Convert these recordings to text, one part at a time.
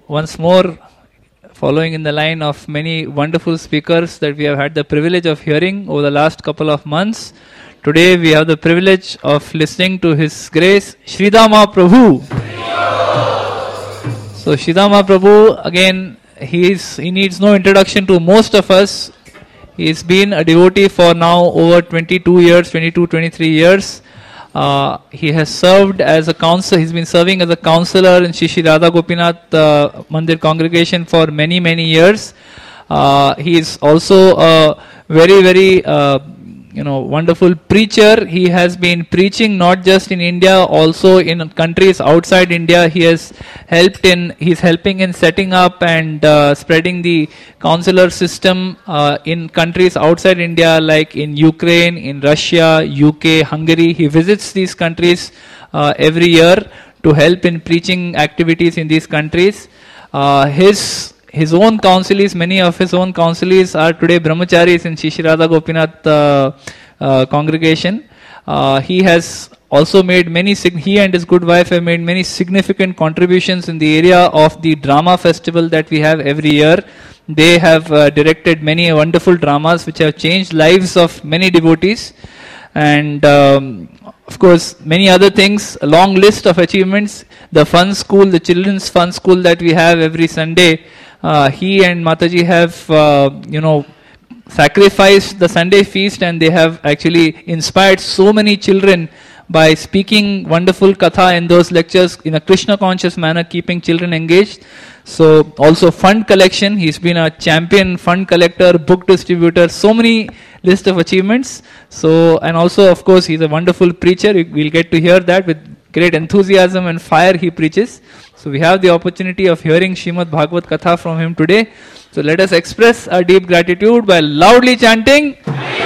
once more, following in the line of many wonderful speakers that we have had the privilege of hearing over the last couple of months, today we have the privilege of listening to His Grace Sridama Prabhu. So Sridama Prabhu, again, he needs no introduction to most of us. He's been a devotee for now over 22 years, 22, 23 years. He has served as a counselor. He's been serving as a counselor in Shri Radha Gopinath Mandir congregation for many, many years. He is also a very, very wonderful preacher. He has been preaching not just in India, also in countries outside India. He's helping in setting up and spreading the consular system in countries outside India, like in Ukraine, in Russia, UK, Hungary. He visits these countries every year to help in preaching activities in these countries. His own counselees, many of his own counselees are today brahmacharis in Shri Radha Gopinath congregation. He has also made he and his good wife have made many significant contributions in the area of the drama festival that we have every year. They have directed many wonderful dramas which have changed lives of many devotees. And of course, many other things, a long list of achievements. The fun school, the children's fun school that we have every Sunday, he and Mataji have, sacrificed the Sunday feast, and they have actually inspired so many children by speaking wonderful katha in those lectures in a Krishna conscious manner, keeping children engaged. So also fund collection, he's been a champion fund collector, book distributor, so many list of achievements. So, and also of course he's a wonderful preacher. We'll get to hear that with great enthusiasm and fire he preaches. So we have the opportunity of hearing Srimad Bhagavad Katha from him today. So let us express our deep gratitude by loudly chanting.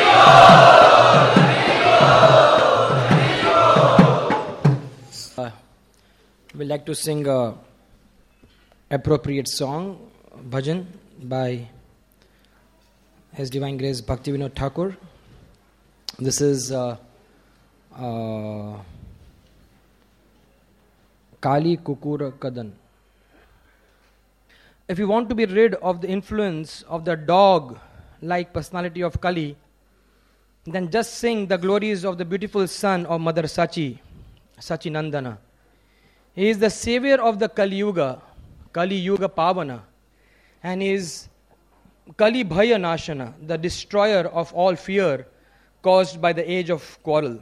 We'd like to sing a appropriate song, bhajan, by His Divine Grace Bhaktivinoda Thakur. This is Kali Kukura Kadan. If you want to be rid of the influence of the dog-like personality of Kali, then just sing the glories of the beautiful son of Mother Sachi, Sachi Nandana. He is the savior of the Kali Yuga Pavana, and he is Kali Bhaya Nashana, the destroyer of all fear caused by the age of quarrel.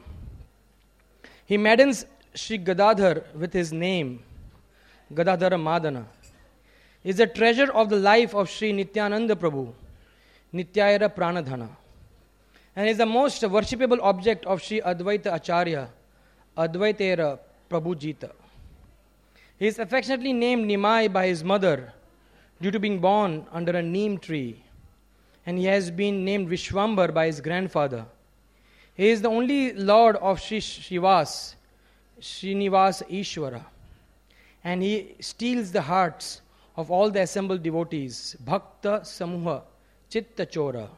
He maddens Sri Gadadhar with his name, Gadadhara Madana. He is the treasure of the life of Sri Nityananda Prabhu, Nityayara Pranadhana, and is the most worshipable object of Sri Advaita Acharya, Advaitera Prabhu Jita. He is affectionately named Nimai by his mother due to being born under a neem tree, and he has been named Vishwambar by his grandfather. He is the only Lord of Sri Srinivas Ishwara, and he steals the hearts of all the assembled devotees. Bhakta Samuha Chitta Chora.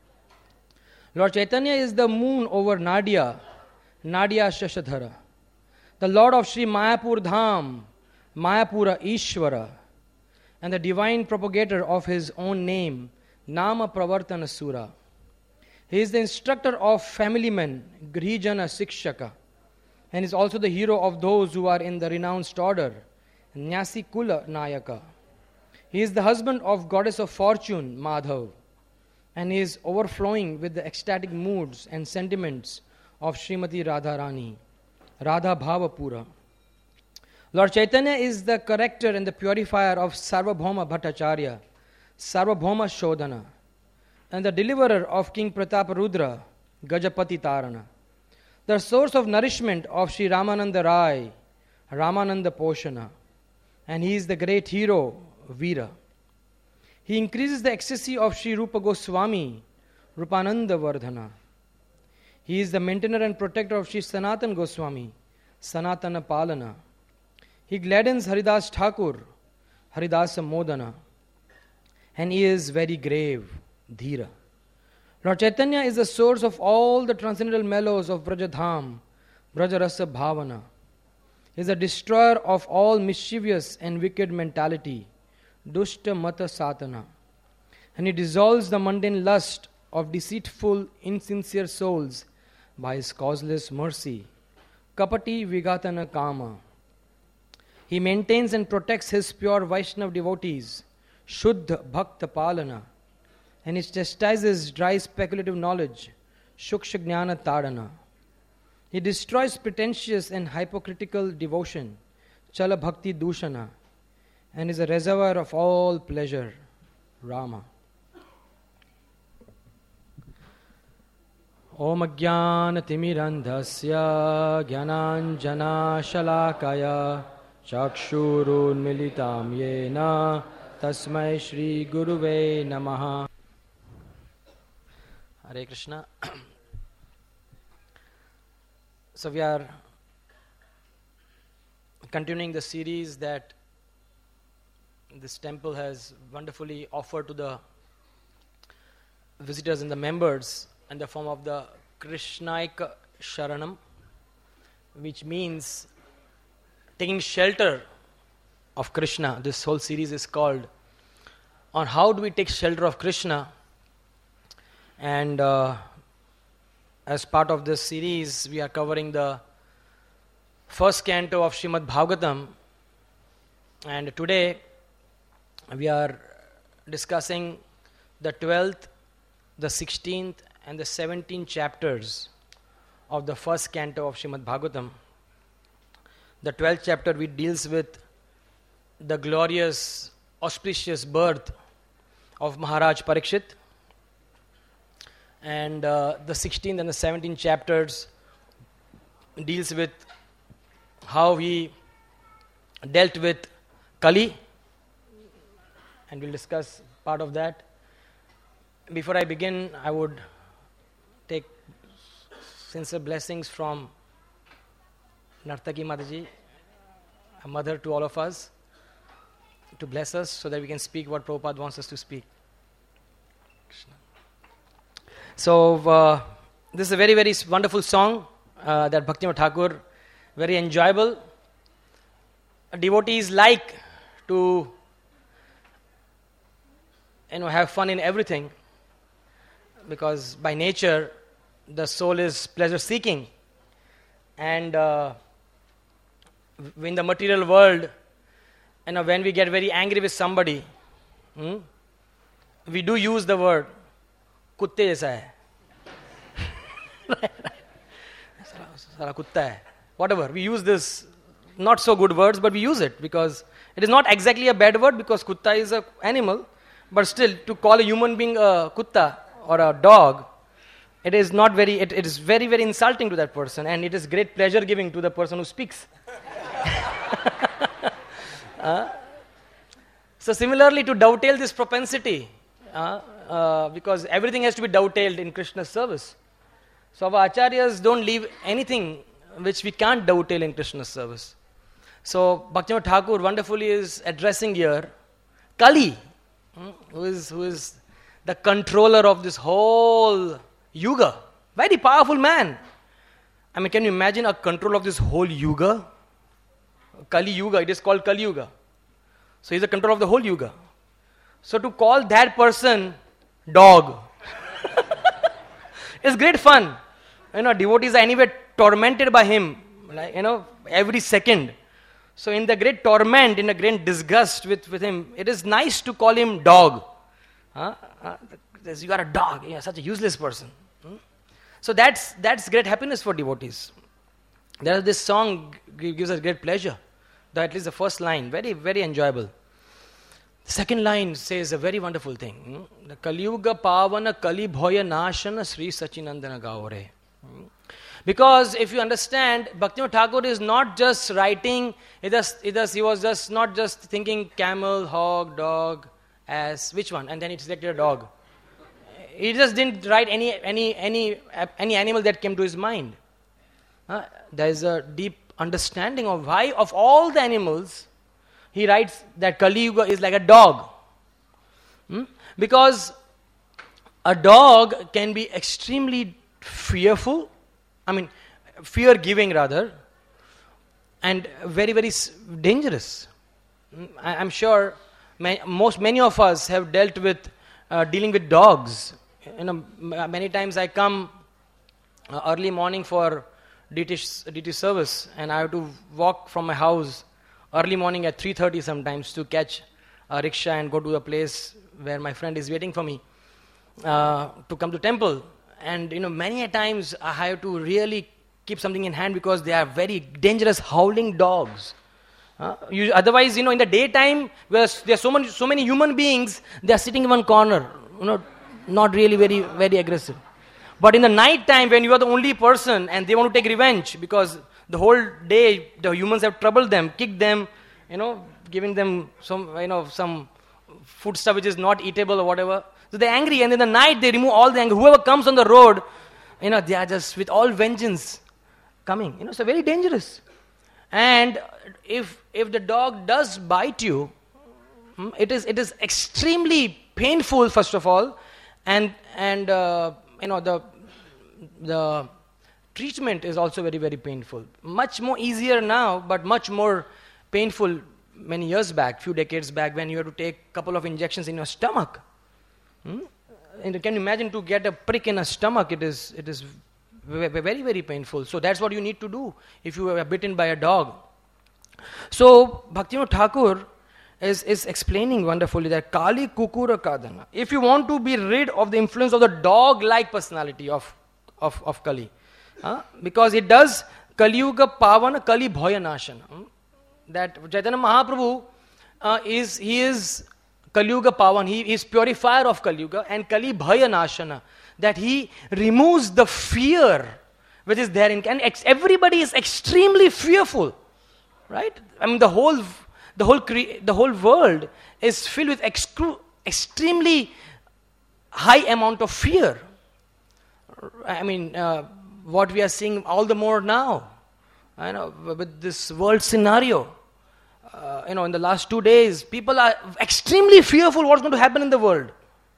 Lord Chaitanya is the moon over Nadia Shashadhara, the Lord of Sri Mayapur Dham, Mayapura Ishwara, and the divine propagator of his own name, Nama Pravartana Sura. He is the instructor of family men, Grihijana Sikshaka, and is also the hero of those who are in the renounced order, Nyasi Kula Nayaka. He is the husband of goddess of fortune, Madhav, and he is overflowing with the ecstatic moods and sentiments of Srimati Radharani, Radha Bhavapura. Lord Chaitanya is the corrector and the purifier of Sarvabhauma Bhattacharya, Sarvabhauma Shodhana, and the deliverer of King Prataparudra, Gajapati Tarana, the source of nourishment of Sri Ramananda Rai, Ramananda Poshana, and he is the great hero, Veera. He increases the ecstasy of Sri Rupa Goswami, Rupananda Vardhana. He is the maintainer and protector of Sri Sanatan Goswami, Sanatana Palana. He gladdens Haridas Thakur, Haridasa Modana, and he is very grave, Dhira. Lord Chaitanya is the source of all the transcendental mellows of Brajadham, Brajarasa Bhavana. He is the destroyer of all mischievous and wicked mentality, dushta mata satana. And he dissolves the mundane lust of deceitful, insincere souls by his causeless mercy. Kapati vigatana kama. He maintains and protects his pure Vaishnav devotees, Shuddha Bhakta Palana, and he chastises dry speculative knowledge, Shuksha Jnana Tadana. He destroys pretentious and hypocritical devotion, Chala Bhakti Dushana, and is a reservoir of all pleasure, Rama. Om Ajnana Timirandhasya Jnananjana Shalakaya Chakshurun Militam Yena Tasmai Shri Guruve Namaha. Hare Krishna. So we are continuing the series that this temple has wonderfully offered to the visitors and the members in the form of the Krishnaika Sharanam, which means taking shelter of Krishna. This whole series is called on how do we take shelter of Krishna. And as part of this series, we are covering the first canto of Srimad Bhagavatam. And today, we are discussing the 12th, the 16th, and the 17th chapters of the first canto of Srimad Bhagavatam. The 12th chapter which deals with the glorious, auspicious birth of Maharaj Parikshit. And the 16th and the 17th chapters deals with how he dealt with Kali. And we'll discuss part of that. Before I begin, I would take sincere blessings from Nartaki Mataji, a mother to all of us, to bless us so that we can speak what Prabhupada wants us to speak. So, this is a very, very wonderful song that Bhaktivinoda Thakur, very enjoyable. Devotees like to have fun in everything, because by nature the soul is pleasure seeking, and in the material world, when we get very angry with somebody, we do use the word kutte jaisa hai. Sara kutta hai. Whatever, we use this not so good words, but we use it because it is not exactly a bad word, because kutta is an animal, but still to call a human being a kutta or a dog, it is not very, it is very, very insulting to that person, and it is great pleasure giving to the person who speaks. So similarly, to dovetail this propensity, because everything has to be dovetailed in Krishna's service. So our acharyas don't leave anything which we can't dovetail in Krishna's service. So Bhaktivinoda Thakur wonderfully is addressing here Kali, who is the controller of this whole yuga. Very powerful man. I mean, can you imagine a control of this whole yuga? Kali Yuga, it is called Kali Yuga. So he's the control of the whole yuga. So to call that person dog is great fun. Devotees are anyway tormented by him, every second. So in the great torment, in the great disgust with him, it is nice to call him dog. You are a dog, you are such a useless person. So that's great happiness for devotees. This song gives us great pleasure. At least the first line, very, very enjoyable. The second line says a very wonderful thing. The Kali Yuga Pavana Kali Bhoya Nashana Sri Sachinandana Gaure. Because if you understand, Bhaktivinoda Thakur is not just writing, he was just not just thinking camel, hog, dog, ass, which one? And then he selected a dog. He just didn't write any animal that came to his mind. There is a deep understanding of why, of all the animals, he writes that Kali Yuga is like a dog. Because a dog can be extremely fearful, fear-giving rather, and very, very dangerous. I'm sure many of us have dealt with dealing with dogs. Many times I come early morning for DT service, and I have to walk from my house early morning at 3:30 sometimes to catch a rickshaw and go to a place where my friend is waiting for me to come to temple. And many a times I have to really keep something in hand because they are very dangerous howling dogs. Otherwise, in the daytime, where there are so many human beings, they are sitting in one corner, not really very, very aggressive. But in the night time, when you are the only person and they want to take revenge because the whole day the humans have troubled them, kicked them, giving them some food stuff which is not eatable or whatever. So they're angry, and in the night they remove all the anger. Whoever comes on the road, they are just with all vengeance coming. So very dangerous. And if the dog does bite you, it is extremely painful, first of all, and the treatment is also very, very painful. Much more easier now, but much more painful many years back, few decades back, when you had to take a couple of injections in your stomach. And can you imagine to get a prick in a stomach? It is very, very painful. So that's what you need to do if you are bitten by a dog. So Bhaktivinoda Thakur is explaining wonderfully that Kali Kukura Kadana. If you want to be rid of the influence of the dog-like personality of Kali, because it does Kali Yuga Pavana Kali Bhaya Nashana. That Chaitanya Mahaprabhu he is Kali Yuga Pavan, he is purifier of Kali Yuga, and Kali Bhaya Nashana, that he removes the fear which is there and everybody is extremely fearful, right? I mean the whole world is filled with extremely high amount of fear. I mean, what we are seeing all the more now, with this world scenario. In the last 2 days, people are extremely fearful what's going to happen in the world.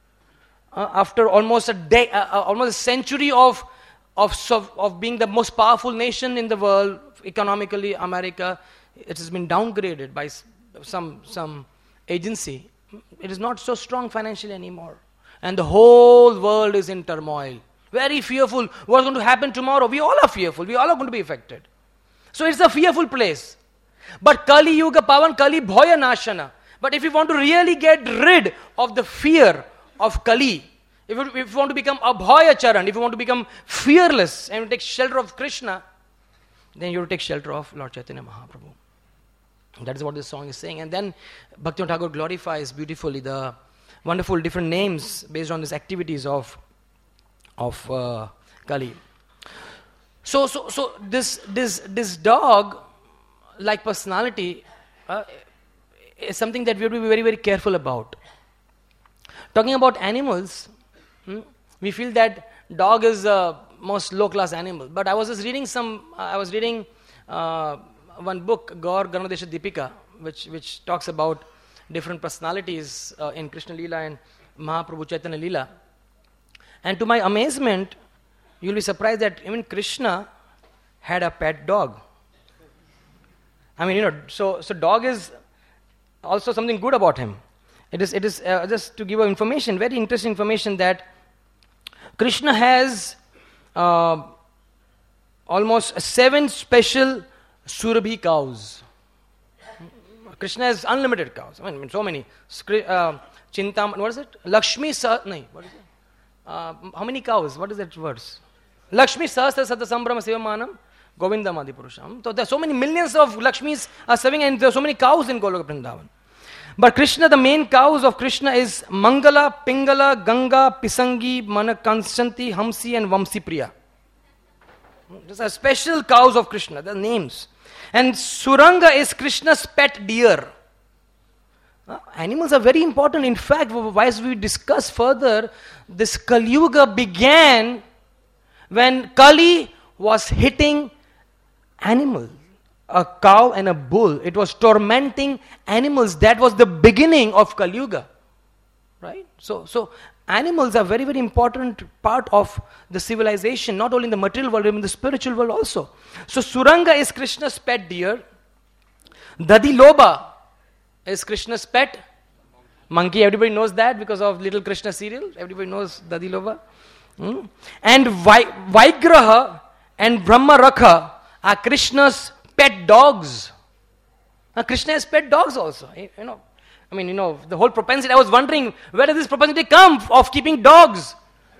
After almost a century of being the most powerful nation in the world, economically, America, it has been downgraded by some agency. It is not so strong financially anymore. And the whole world is in turmoil. Very fearful. What's going to happen tomorrow? We all are fearful. We all are going to be affected. So it's a fearful place. But Kali Yuga Pavan Kali Bhaya Nashana. But if you want to really get rid of the fear of Kali, if you want to become Abhaya Charan, if you want to become fearless and take shelter of Krishna, then you have to take shelter of Lord Chaitanya Mahaprabhu. That is what this song is saying. And then Bhaktivinoda Thakur glorifies beautifully the wonderful different names based on these activities of Kali. So this dog-like personality is something that we have to be very, very careful about. Talking about animals, we feel that dog is the most low-class animal. But I was just reading one book, Gaur Ganodesha Deepika, which talks about different personalities in Krishna Leela and Mahaprabhu Chaitanya Leela. And to my amazement, you'll be surprised that even Krishna had a pet dog. I mean, so dog is also something good about him. It is just to give you information, very interesting information, that Krishna has almost 7 special Surabhi cows. Krishna has unlimited cows. I mean, so many. Chintam, what is it? Lakshmi what is it? How many cows? What is that verse? Lakshmi Sahasra Sata Sambrama Sivamanam Govindam Adi Purusham. So there are so many millions of Lakshmis are serving, and there are so many cows in Goloka Vrindavan. But Krishna, the main cows of Krishna is Mangala, Pingala, Ganga, Pisangi, Manakansanti, Hamsi and Vamsi Priya. These are special cows of Krishna, the names. And Suranga is Krishna's pet deer. Animals are very important. In fact, as we discuss further, this Kali Yuga began when Kali was hitting animals, a cow and a bull. It was tormenting animals. That was the beginning of Kali Yuga. Right? So animals are very, very important part of the civilization, not only in the material world, but in the spiritual world also. So Suranga is Krishna's pet deer. Dadi Loba is Krishna's pet Monkey, everybody knows that because of Little Krishna serial. Everybody knows Dadi Loba. And Vaigraha and Brahmarakha are Krishna's pet dogs. Now, Krishna has pet dogs also. The whole propensity, I was wondering, where does this propensity come of keeping dogs?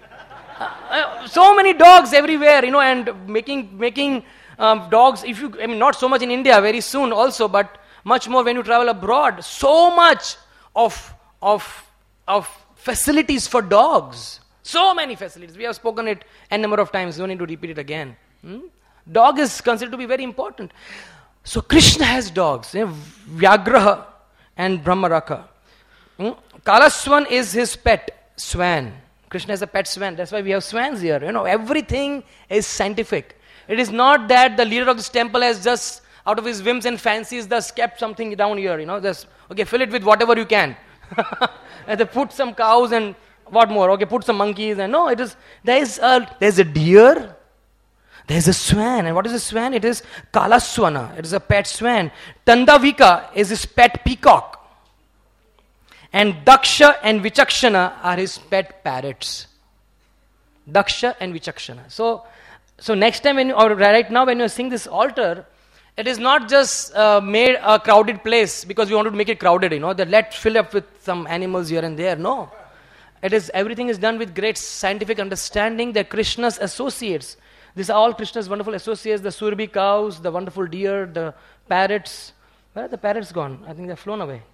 So many dogs everywhere, and making dogs, not so much in India very soon also, but much more when you travel abroad. So much of facilities for dogs. So many facilities. We have spoken it a number of times. No need to repeat it again. Dog is considered to be very important. So Krishna has dogs. Vyagraha and Brahmarakha. Kalaswan is his pet swan. Krishna is a pet swan. That's why we have swans here. Everything is scientific. It is not that the leader of this temple has just, out of his whims and fancies, just kept something down here. Just, okay, fill it with whatever you can. And they put some cows and what more? Okay, put some monkeys. And no, there's a deer. There's a swan. And what is a swan? It is Kalaswana. It is a pet swan. Tandavika is his pet peacock. And Daksha and Vichakshana are his pet parrots. Daksha and Vichakshana. So next time right now when you sing this altar, it is not just made a crowded place because we want to make it crowded, that let's fill up with some animals here and there. No. Everything is done with great scientific understanding that Krishna's associates, these are all Krishna's wonderful associates, the Surbi cows, the wonderful deer, the parrots. Where are the parrots gone? I think they've flown away.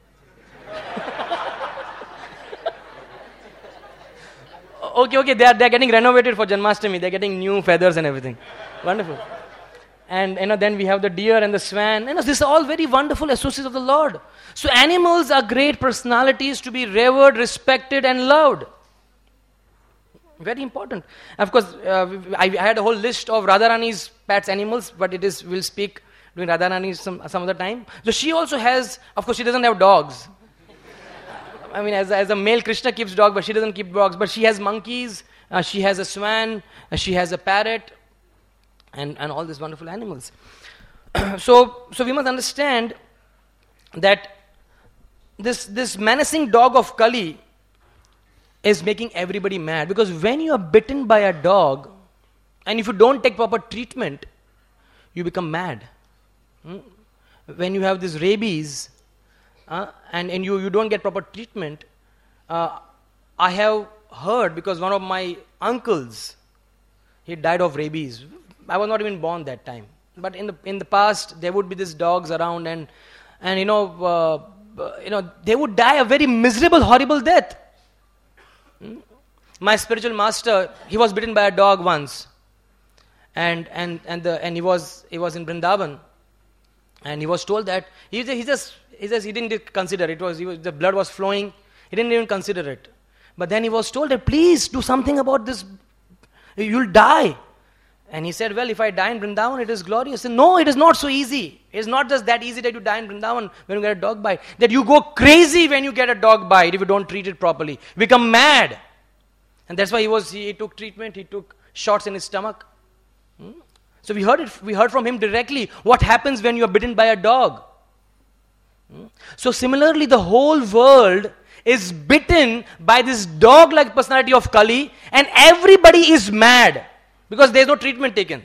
Okay, they're getting renovated for Janmashtami. They're getting new feathers and everything. Wonderful. And then we have the deer and the swan. These are all very wonderful associates of the Lord. So animals are great personalities to be revered, respected and loved. Very important. Of course, I had a whole list of Radharani's pets animals, but we'll speak during Radharani some other time. So she also has, of course she doesn't have dogs. As a male, Krishna keeps dogs, but she doesn't keep dogs. But she has monkeys, she has a swan, she has a parrot, and all these wonderful animals. So we must understand that this menacing dog of Kali is making everybody mad. Because when you are bitten by a dog, and if you don't take proper treatment, you become mad. When you have this rabies, and you don't get proper treatment, I have heard, because one of my uncles, he died of rabies. I was not even born that time. But in the past, there would be these dogs around, and they would die a very miserable, horrible death. My spiritual master, he was bitten by a dog once, and he was in Vrindavan, and he was told that he didn't consider it. The blood was flowing. He didn't even consider it. But then he was told that please do something about this. You'll die. And he said, well, if I die in Vrindavan, it is glorious. And no, it is not so easy. It is not just that easy that you die in Vrindavan when you get a dog bite. That you go crazy when you get a dog bite if you don't treat it properly. You become mad. And that's why he took treatment. He took shots in his stomach. So we heard from him directly what happens when you are bitten by a dog. So similarly, the whole world is bitten by this dog-like personality of Kali, and everybody is mad because there is no treatment taken.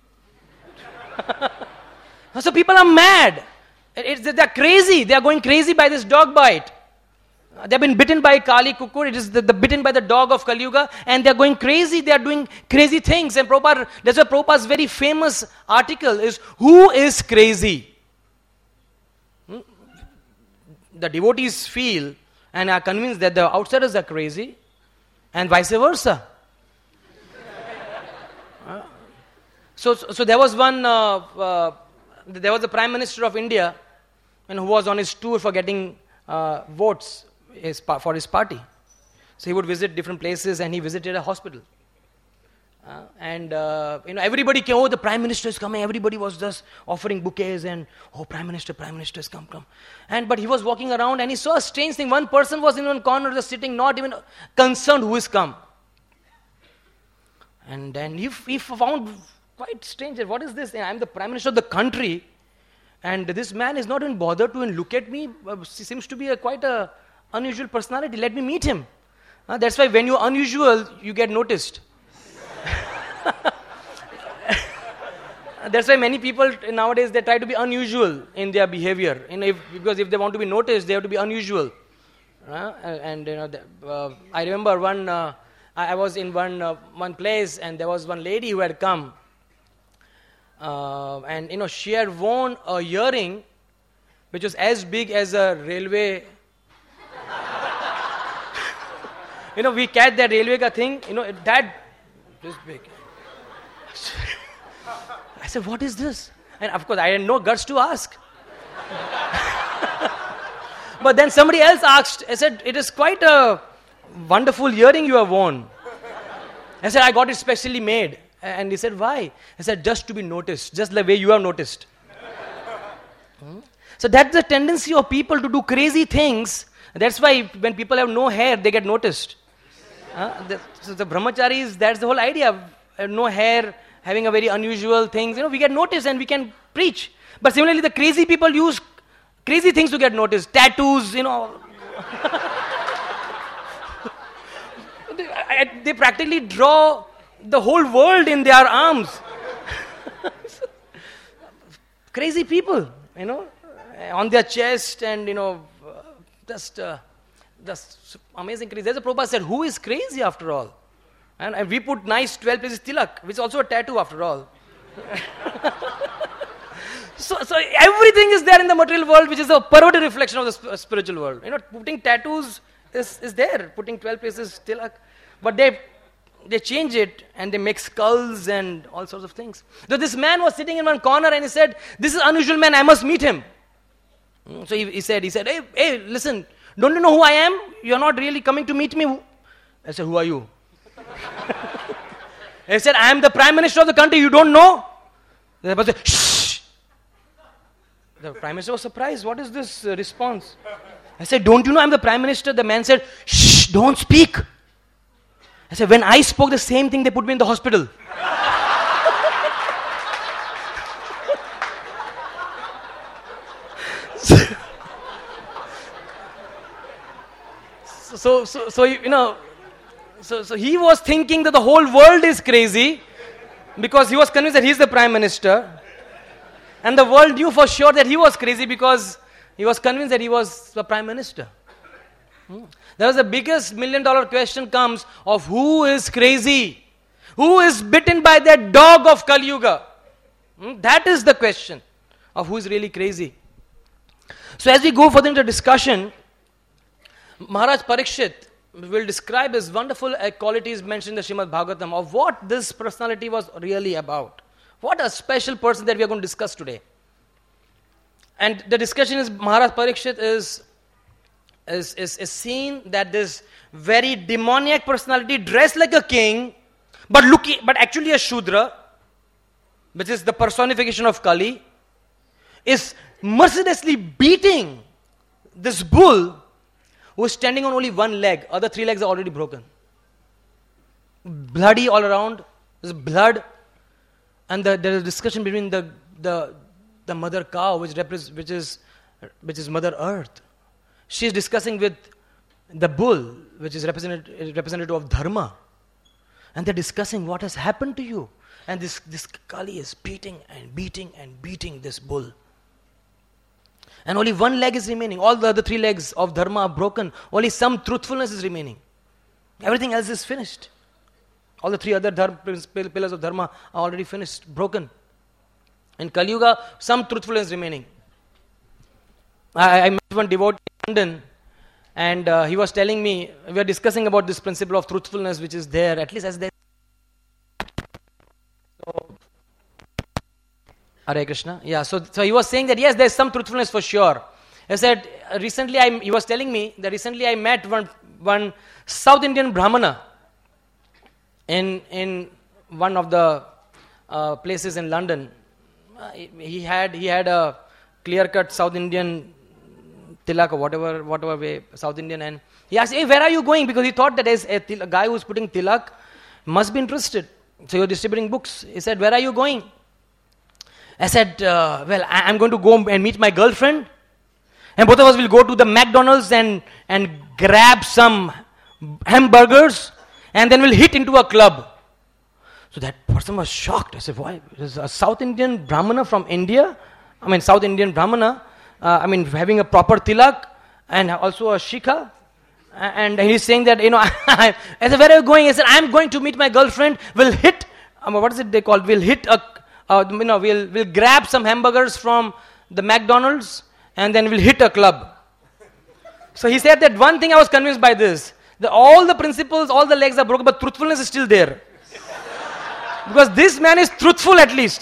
So people are mad. They're crazy. They are going crazy by this dog bite. They have been bitten by Kali Kukur. It is the bitten by the dog of Kali Yuga, and they are going crazy. They are doing crazy things. And that's why Prabhupada's very famous article is, who is crazy? The devotees feel and are convinced that the outsiders are crazy, and vice versa. So there was there was the Prime Minister of India, and who was on his tour for getting votes for his party. So he would visit different places, and he visited a hospital. Everybody came, the Prime Minister is coming. Everybody was just offering bouquets and, Prime Minister has come. But he was walking around and he saw a strange thing. One person was in one corner just sitting, not even concerned who is come. And then he found quite strange. What is this? I'm the Prime Minister of the country, and this man is not even bothered to even look at me. Seems to be quite a unusual personality. Let me meet him. That's why when you're unusual, you get noticed. That's why many people nowadays, they try to be unusual in their behavior. Because if they want to be noticed, they have to be unusual. I remember I was in one place, and there was one lady who had come. And she had worn a earring which was as big as a railway. We catch that railway ka thing, that this big. I said, what is this? And of course, I had no guts to ask. But then somebody else asked, I said, it is quite a wonderful earring you have worn. I said, I got it specially made. And he said, why? I said, just to be noticed, just the way you have noticed. So that's the tendency of people to do crazy things. That's why when people have no hair, they get noticed. So the brahmacharis, that's the whole idea. No hair, having a very unusual things. We get noticed and we can preach. But similarly, the crazy people use crazy things to get noticed. Tattoos, They practically draw the whole world in their arms. Crazy people, on their chest and, just amazing crazy. There's a Prabhupada said, who is crazy after all? And we put nice 12 places tilak, which is also a tattoo after all. So everything is there in the material world, which is a perverted reflection of the spiritual world. Putting tattoos is there, putting 12 places tilak. But they change it and they make skulls and all sorts of things. So this man was sitting in one corner and he said, this is an unusual man, I must meet him. So he said, hey, listen, don't you know who I am? You're not really coming to meet me. I said, who are you? He said, I am the Prime Minister of the country, you don't know? The person said, shh. The Prime Minister was surprised, what is this response? I said, don't you know I'm the Prime Minister? The man said, shh, don't speak. I said, when I spoke the same thing, they put me in the hospital. So he was thinking that the whole world is crazy because he was convinced that he's the Prime Minister. And the world knew for sure that he was crazy because he was convinced that he was the Prime Minister. There was the biggest $1 million question comes of who is crazy? Who is bitten by that dog of Kali Yuga? That is the question of who is really crazy. So as we go further into discussion, Maharaj Parikshit will describe his wonderful qualities mentioned in the Srimad Bhagavatam of what this personality was really about. What a special person that we are going to discuss today. And the discussion is Maharaj Parikshit is seen that this very demoniac personality dressed like a king, but actually a Shudra, which is the personification of Kali, is mercilessly beating this bull who is standing on only one leg. Other 3 legs are already broken. Bloody all around. There's blood. And there is discussion between the mother cow, which is Mother Earth. She is discussing with the bull, which is representative of Dharma. And they're discussing what has happened to you. And this Kali is beating and beating and beating this bull. And only one leg is remaining. All the other 3 legs of Dharma are broken. Only some truthfulness is remaining. Everything else is finished. All the 3 other pillars of Dharma are already finished, broken. In Kali Yuga, some truthfulness is remaining. I met one devotee in London, and he was telling me, we are discussing about this principle of truthfulness which is there, at least as there. So, Hare Krishna. Yeah, so he was saying that yes, there is some truthfulness for sure. He said, he was telling me that recently I met one South Indian Brahmana in one of the places in London. He had a clear-cut South Indian tilak or whatever way, South Indian, and he asked, hey, where are you going? Because he thought that as a guy who's putting tilak must be interested. So you're distributing books. He said, where are you going? I said, I'm going to go and meet my girlfriend. And both of us will go to the McDonald's and grab some hamburgers, and then we'll hit into a club. So that person was shocked. I said, why? There's a South Indian Brahmana from India, South Indian Brahmana, having a proper tilak and also a shikha. And he's saying that, I said, where are you going? He said, I'm going to meet my girlfriend. We'll hit, what is it they call? We'll hit we'll grab some hamburgers from the McDonald's and then we'll hit a club. So he said that one thing I was convinced by this, that all the principles, all the legs are broken, but truthfulness is still there. Because this man is truthful at least.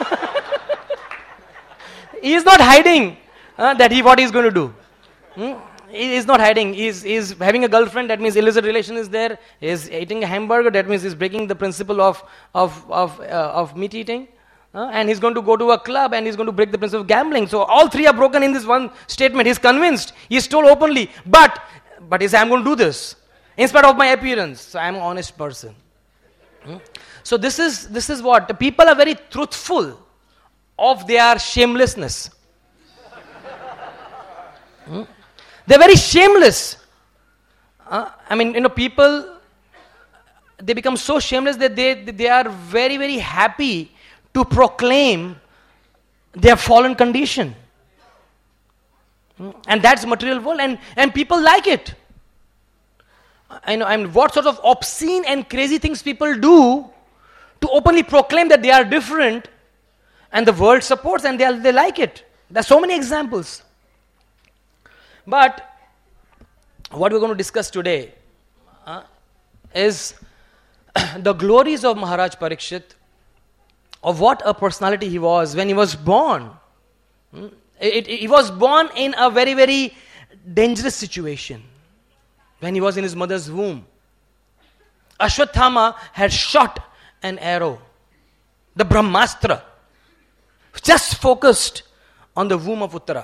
He is not hiding what he is going to do. He is not hiding. He is having a girlfriend, that means illicit relation is there. He is eating a hamburger, that means he is breaking the principle of meat eating. And he's going to go to a club and he's going to break the principle of gambling. So all three are broken in this one statement. He's convinced. He's told openly. But he says, I'm going to do this in spite of my appearance. So I'm an honest person. So this is what? The people are very truthful of their shamelessness. They're very shameless. People, they become so shameless that they are very, very happy to proclaim their fallen condition. And that's material world, and people like it. What sort of obscene and crazy things people do to openly proclaim that they are different, and the world supports and they like it. There are so many examples. But what we're going to discuss today is the glories of Maharaj Parikshit, of what a personality he was when he was born. He was born in a very, very dangerous situation. When he was in his mother's womb, Ashwathama had shot an arrow, the Brahmastra, just focused on the womb of Uttara.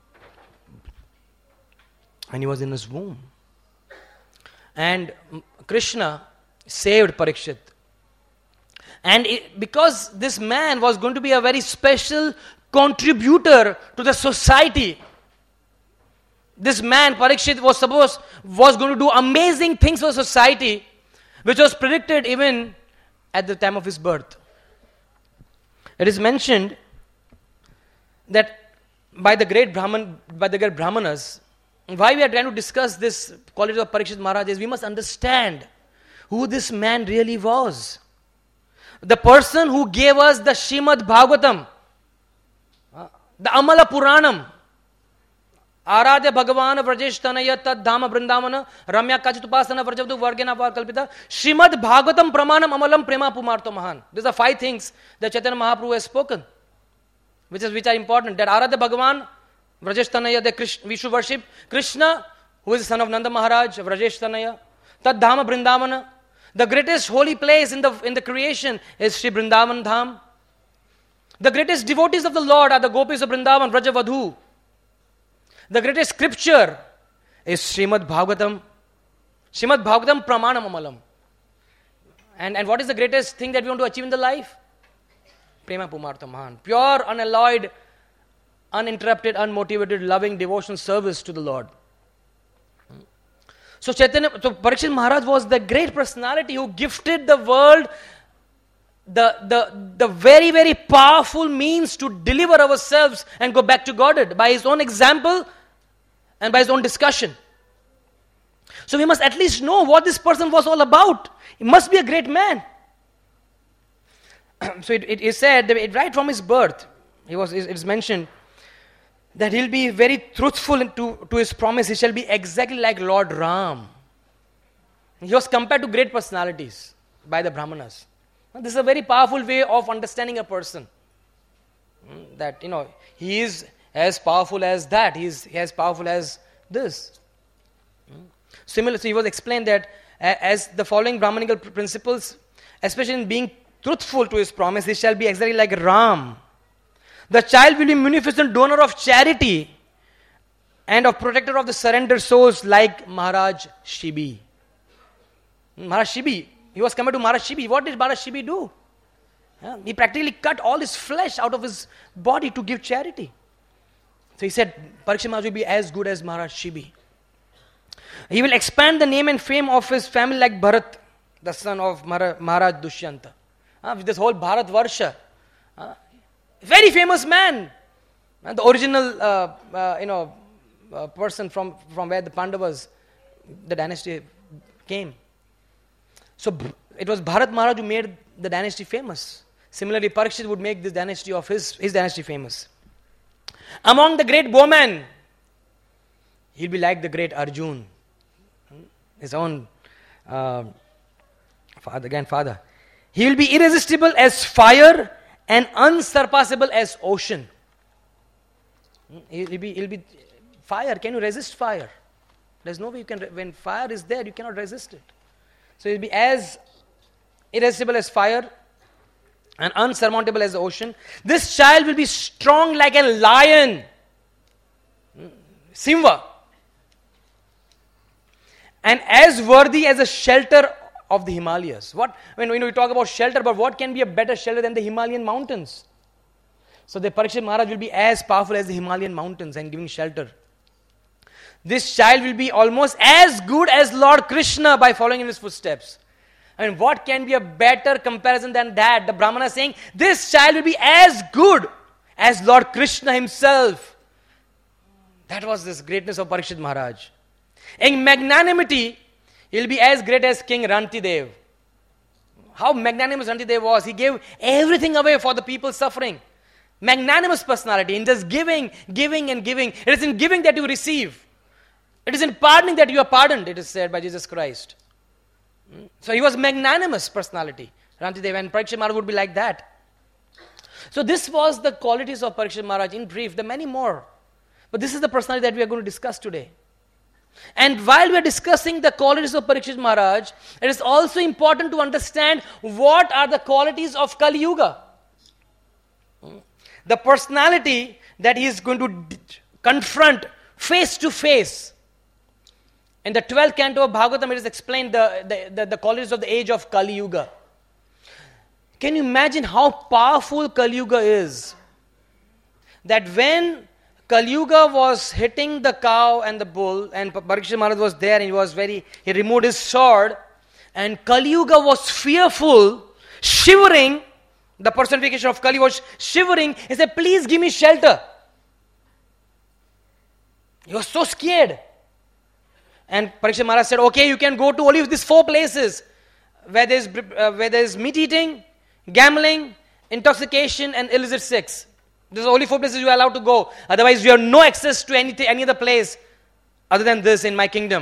And he was in his womb. And Krishna saved Parikshit. And because this man was going to be a very special contributor to the society, this man, Parikshit, was going to do amazing things for society, which was predicted even at the time of his birth. It is mentioned that by the great Brahmanas, why we are trying to discuss this quality of Parikshit Maharaj is we must understand who this man really was. The person who gave us the Srimad Bhagavatam, the Amala Puranam, Aradya Bhagavan Vrajesh Tanaya Tad Dhama Vrindavana Ramya Kachitupasana Vrajavdu Vargena Kalpita Srimad Bhagavatam Pramanam Amalam Prema Pumarto Mahan. These are 5 things that Chaitanya Mahaprabhu has spoken, which are important. That Aradya Bhagavan Vrajesh Tanaya, we should worship Krishna, who is the son of Nanda Maharaj, Vrajesh Tanaya. Tad Dhama Vrindavana. The greatest holy place in the creation is Sri Vrindavan Dham. The greatest devotees of the Lord are the gopis of Vrindavan, Vrajavadhu. The greatest scripture is Srimad Bhagavatam. Srimad Bhagavatam Pramanam Amalam. And what is the greatest thing that we want to achieve in the life? Prema Pumartha Mahan. Pure, unalloyed, uninterrupted, unmotivated, loving, devotional service to the Lord. So Parikshit Maharaj was the great personality who gifted the world the very, very powerful means to deliver ourselves and go back to Godhead by his own example and by his own discussion. So we must at least know what this person was all about. He must be a great man. So it is said that right from his birth, it's mentioned that he'll be very truthful to his promise. He shall be exactly like Lord Ram. He was compared to great personalities by the Brahmanas. This is a very powerful way of understanding a person. That, he is as powerful as that. He is as powerful as this. Similarly, so he was explained that as the following Brahmanical principles, especially in being truthful to his promise, he shall be exactly like Ram. The child will be munificent donor of charity and of protector of the surrendered souls like Maharaj Shibi. Maharaj Shibi, he was compared to Maharaj Shibi. What did Maharaj Shibi do? He practically cut all his flesh out of his body to give charity. So he said, Parikshit Maharaj will be as good as Maharaj Shibi. He will expand the name and fame of his family like Bharat, the son of Maharaj Dushyanta. With this whole Bharat Varsha. Very famous man. The original, person from where the Pandavas, the dynasty came. So it was Bharat Maharaj who made the dynasty famous. Similarly, Parikshit would make this dynasty of his dynasty famous. Among the great bowmen, he'll be like the great Arjun, his own grandfather. He will be irresistible as fire and unsurpassable as ocean. He'll be fire. Can you resist fire? There's no way you can. When fire is there, you cannot resist it. So he'll be as irresistible as fire and unsurmountable as the ocean. This child will be strong like a lion. Simva. And as worthy as a shelter of the Himalayas. When we talk about shelter, but what can be a better shelter than the Himalayan mountains? So the Parikshit Maharaj will be as powerful as the Himalayan mountains and giving shelter. This child will be almost as good as Lord Krishna by following in his footsteps. I mean, what can be a better comparison than that? The Brahmana is saying, this child will be as good as Lord Krishna himself. That was this greatness of Parikshit Maharaj. In magnanimity, he will be as great as King Rantidev. How magnanimous Rantidev was. He gave everything away for the people suffering. Magnanimous personality in just giving and giving. It is in giving that you receive. It is in pardoning that you are pardoned, it is said by Jesus Christ. So he was magnanimous personality, Rantidev, and Parikshit Maharaj would be like that. So this was the qualities of Parikshit Maharaj in brief. There are many more. But this is the personality that we are going to discuss today. And while we are discussing the qualities of Parikshit Maharaj, it is also important to understand what are the qualities of Kali Yuga. The personality that he is going to confront face to face. In the 12th canto of Bhagavatam, it is explained the qualities of the age of Kali Yuga. Can you imagine how powerful Kali Yuga is? That when Kali Yuga was hitting the cow and the bull, and Parikshit Maharaj was there, and he removed his sword, and Kali Yuga was fearful, shivering. The personification of Kali was shivering. He said, please give me shelter. He was so scared. And Parikshit Maharaj said, okay, you can go to only these 4 places where there is meat eating, gambling, intoxication, and illicit sex. These are only 4 places you are allowed to go. Otherwise, you have no access to any other place other than this in my kingdom.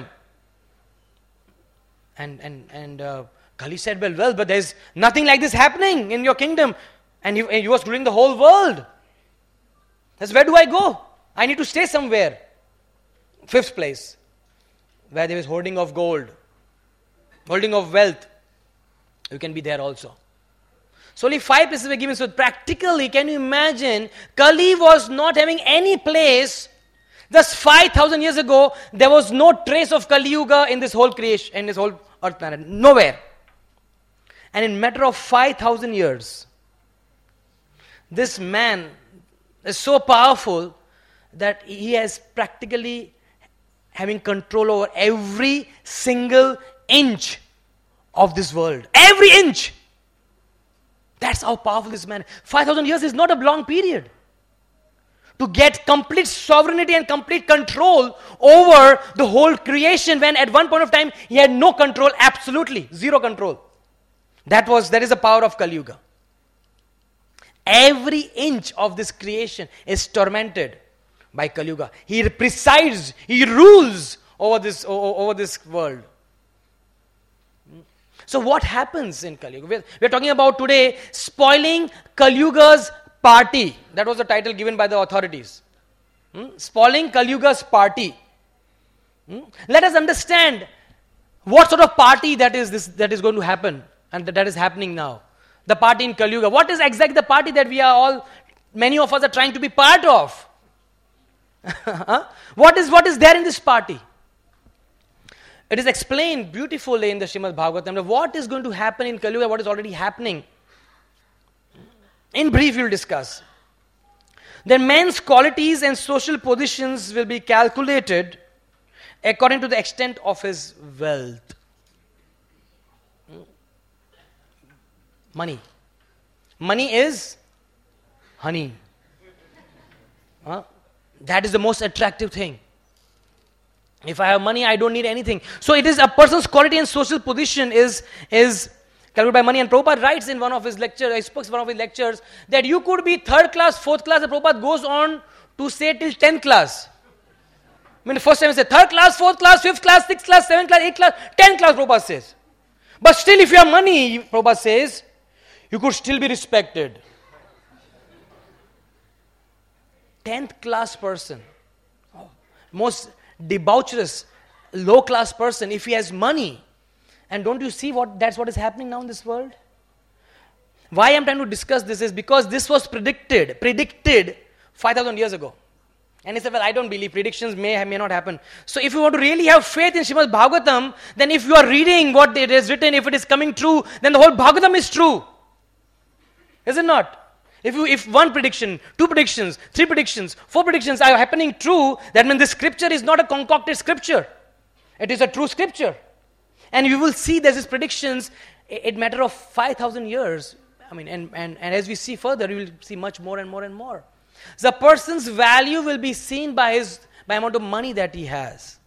And Kali said, well, but there is nothing like this happening in your kingdom. And he was ruling the whole world. That's where do I go? I need to stay somewhere. 5th place, where there is hoarding of gold, hoarding of wealth. You can be there also. So only 5 places were given. So practically, can you imagine, Kali was not having any place. Just 5,000 years ago, there was no trace of Kali Yuga in this whole creation, in this whole earth planet. Nowhere. And in a matter of 5,000 years, this man is so powerful that he has practically having control over every single inch of this world. Every inch! That's how powerful this man is. 5,000 years is not a long period. To get complete sovereignty and complete control over the whole creation, when at one point of time he had no control, absolutely, zero control. That is the power of Kali Yuga. Every inch of this creation is tormented by Kali Yuga. He presides, he rules over this world. So what happens in Kali Yuga? We're talking about today spoiling Kali Yuga's party. That was the title given by the authorities. Spoiling Kali Yuga's party. Let us understand what sort of party that is going to happen and that is happening now. The party in Kali Yuga. What is exactly the party that many of us are trying to be part of? What is there in this party? It is explained beautifully in the Srimad Bhagavatam. What is going to happen in Kali Yuga, what is already happening. In brief, we will discuss. then men's qualities and social positions will be calculated according to the extent of his wealth. Money. Money is honey. That is the most attractive thing. If I have money, I don't need anything. So it is a person's quality and social position is calculated by money. And Prabhupada writes in one of his lectures, I spoke in one of his lectures, that you could be third class, fourth class, and Prabhupada goes on to say till 10th class. I mean, the first time he said third class, fourth class, fifth class, sixth class, seventh class, eighth class, 10th class, Prabhupada says. But still, if you have money, Prabhupada says, you could still be respected. 10th class person, most debaucherous, low class person, if he has money. And don't you see that's what is happening now in this world? Why I'm trying to discuss this is because this was predicted 5,000 years ago. And he said, well, I don't believe predictions may not happen. So if you want to really have faith in Srimad Bhagavatam, then if you are reading what it is written, if it is coming true, then the whole Bhagavatam is true. Is it not? If one prediction, two predictions, three predictions, four predictions are happening true, that means this scripture is not a concocted scripture. It is a true scripture. And you will see there's these predictions in matter of 5,000 years. I mean, and as we see further, you will see much more and more and more. The person's value will be seen by amount of money that he has.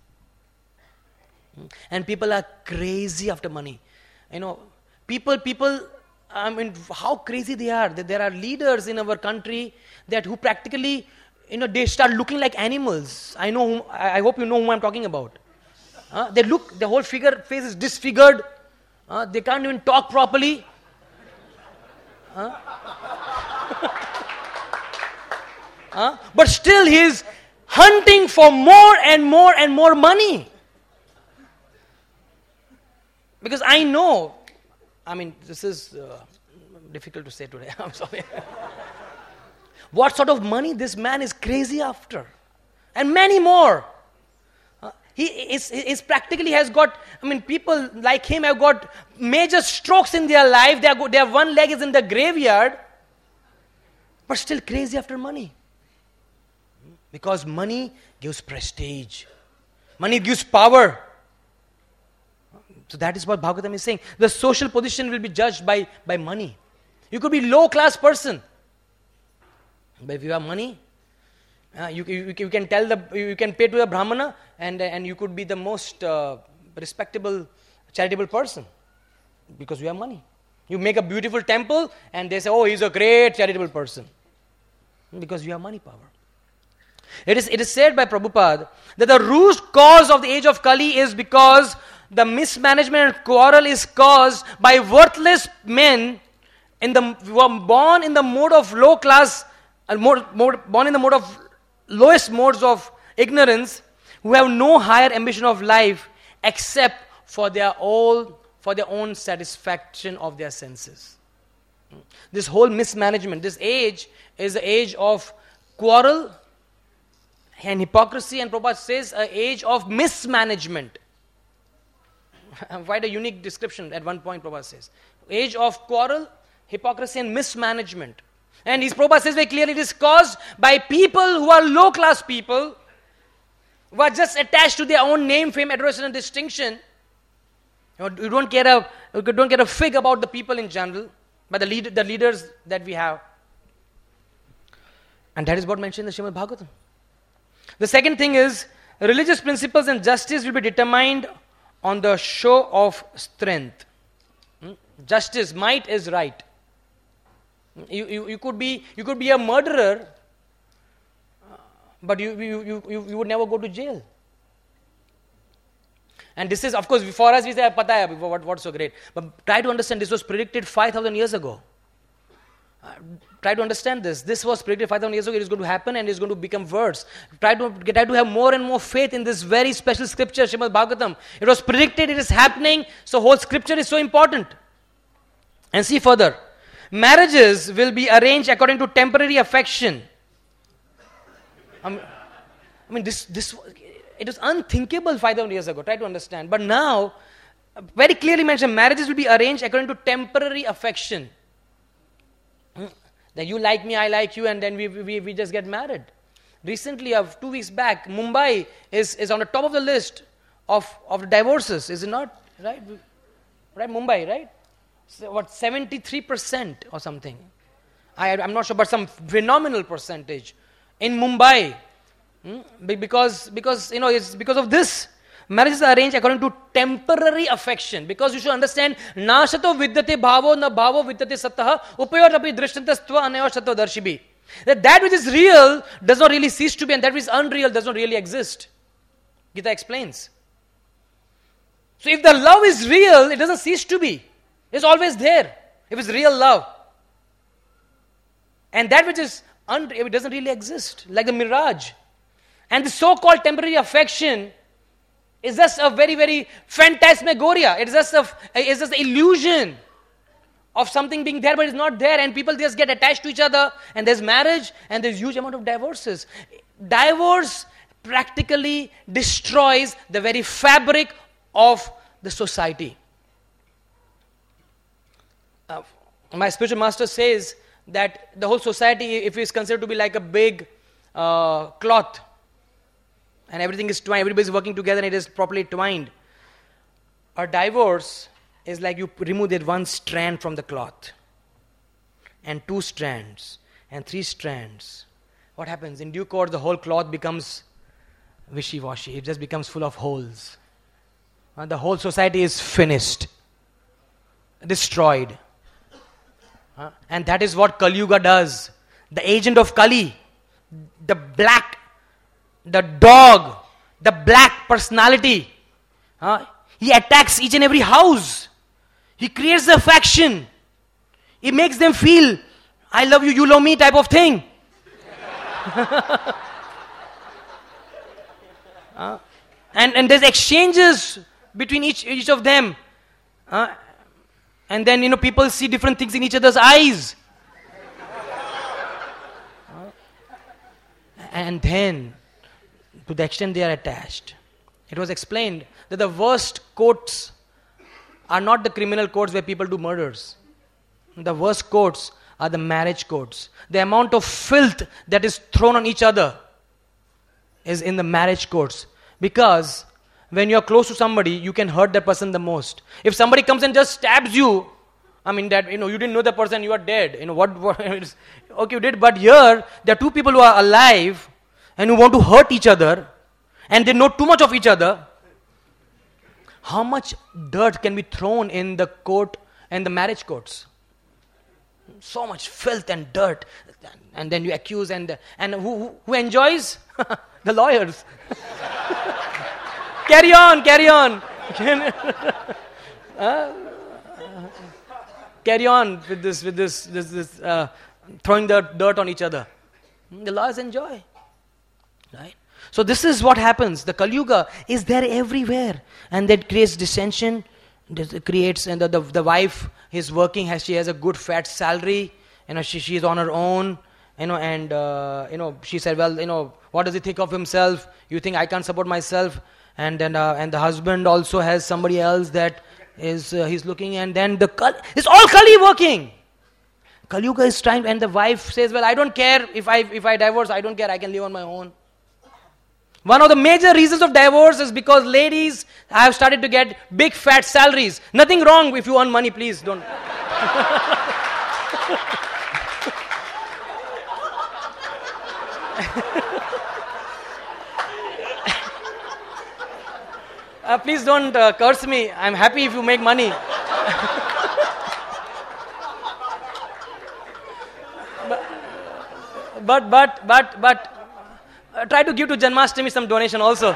And people are crazy after money. People, I mean, how crazy they are. There are leaders in our country who practically, they start looking like animals. I hope you know whom I'm talking about. The whole face is disfigured. They can't even talk properly. But still he is hunting for more and more and more money. Because I know, this is difficult to say today. I'm sorry. What sort of money this man is crazy after. And many more. He is practically has got, people like him have got major strokes in their life. Their one leg is in the graveyard. But still crazy after money. Because money gives prestige. Money gives power. So that is what Bhagavatam is saying. The social position will be judged by money. You could be low class person. But if you have money, you can you can pay to the Brahmana and you could be the most respectable, charitable person. Because you have money. You make a beautiful temple and they say, oh, he's a great charitable person. Because you have money power. It is said by Prabhupada that the root cause of the age of Kali is because the mismanagement and quarrel is caused by worthless men who are born in the mode of low class, born in the mode of lowest modes of ignorance, who have no higher ambition of life except for their own satisfaction of their senses. This whole mismanagement, this age is the age of quarrel and hypocrisy, and Prabhupada says an age of mismanagement. Quite a unique description at one point Prabhupada says. Age of quarrel, hypocrisy and mismanagement. And Prabhupada says very clearly it is caused by people who are low class people, who are just attached to their own name, fame, adoration and distinction. You don't care a fig about the people in general, but the leaders that we have. And that is what mentioned in the Srimad Bhagavatam. The second thing is, religious principles and justice will be determined on the show of strength. Justice, might is right. You could be a murderer, but you would never go to jail. And this is, of course, for us we say, pata hai, what's so great. But try to understand, this was predicted 5,000 years ago. Try to understand this. This was predicted 5,000 years ago. It is going to happen and it is going to become worse. Try to have more and more faith in this very special scripture, Srimad Bhagavatam. It was predicted, it is happening. So whole scripture is so important. And see further. Marriages will be arranged according to temporary affection. This it was unthinkable 5,000 years ago. Try to understand. But now, very clearly mentioned, marriages will be arranged according to temporary affection. That you like me, I like you, and then we just get married. Recently, 2 weeks back, Mumbai is on the top of the list of the divorces, is it not? Right? Right, Mumbai, right? So what, 73% or something. I'm not sure, but some phenomenal percentage in Mumbai. Because it's because of this. Marriages are arranged according to temporary affection. Because you should understand, na shato vidyate bhavo, na bhavo vidyate sattah, upayor api drishtantastva anayo shato darshibi. That which is real does not really cease to be, and that which is unreal does not really exist. Gita explains. So if the love is real, it doesn't cease to be. It's always there. If it's real love. And that which is unreal, it doesn't really exist. Like the mirage. And the so-called temporary affection is just a very, very phantasmagoria. It's just an illusion of something being there, but it's not there, and people just get attached to each other, and there's marriage, and there's huge amount of divorces. Divorce practically destroys the very fabric of the society. My spiritual master says that the whole society, if it is considered to be like a big cloth, and everything is twined, everybody is working together and it is properly twined. A divorce is like you remove that one strand from the cloth, and 2 strands, and 3 strands. What happens? In due course, the whole cloth becomes wishy-washy. It just becomes full of holes. The whole society is finished, destroyed. And that is what Kali Yuga does. The agent of Kali, the dog, the black personality, he attacks each and every house. He creates the faction. He makes them feel, I love you, you love me type of thing. And there's exchanges between each of them. And then, people see different things in each other's eyes. And then, to the extent they are attached, it was explained that the worst courts are not the criminal courts where people do murders. The worst courts are the marriage courts. The amount of filth that is thrown on each other is in the marriage courts. Because when you are close to somebody, you can hurt that person the most. If somebody comes and just stabs you, you didn't know the person, you are dead. Okay, you did, but here, there are 2 people who are alive and who want to hurt each other, and they know too much of each other. How much dirt can be thrown in the court and the marriage courts? So much filth and dirt. And then you accuse, and who enjoys? The lawyers. Carry on. Carry on with this throwing the dirt on each other. The lawyers enjoy. Right? So this is what happens. The Kali Yuga is there everywhere, and that creates dissension. It creates, and the wife is working, she has a good fat salary. She is on her own. And she said, well, what does he think of himself? You think I can't support myself? And then and the husband also has somebody else that is he's looking, and then it's all Kali working. Kali Yuga is trying, and the wife says, well, I don't care if I divorce, I don't care, I can live on my own. One of the major reasons of divorce is because ladies have started to get big fat salaries. Nothing wrong if you earn money, please don't. Please don't curse me. I'm happy if you make money. But try to give to Janmashtami some donation also.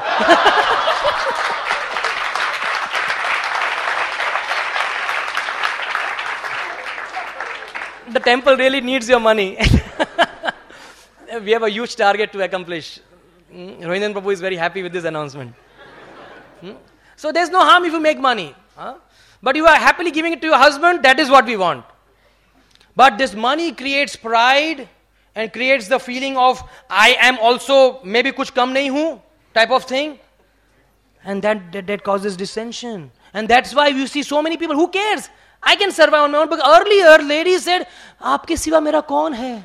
The temple really needs your money. We have a huge target to accomplish. Rohindan Prabhu is very happy with this announcement. So there's no harm if you make money. But you are happily giving it to your husband, that is what we want. But this money creates pride and creates the feeling of, I am also maybe kuch kam nahi hu type of thing. And that causes dissension. And that's why you see so many people, who cares? I can survive on my own. But earlier, ladies said, "Aapke siva mera kaun hai?"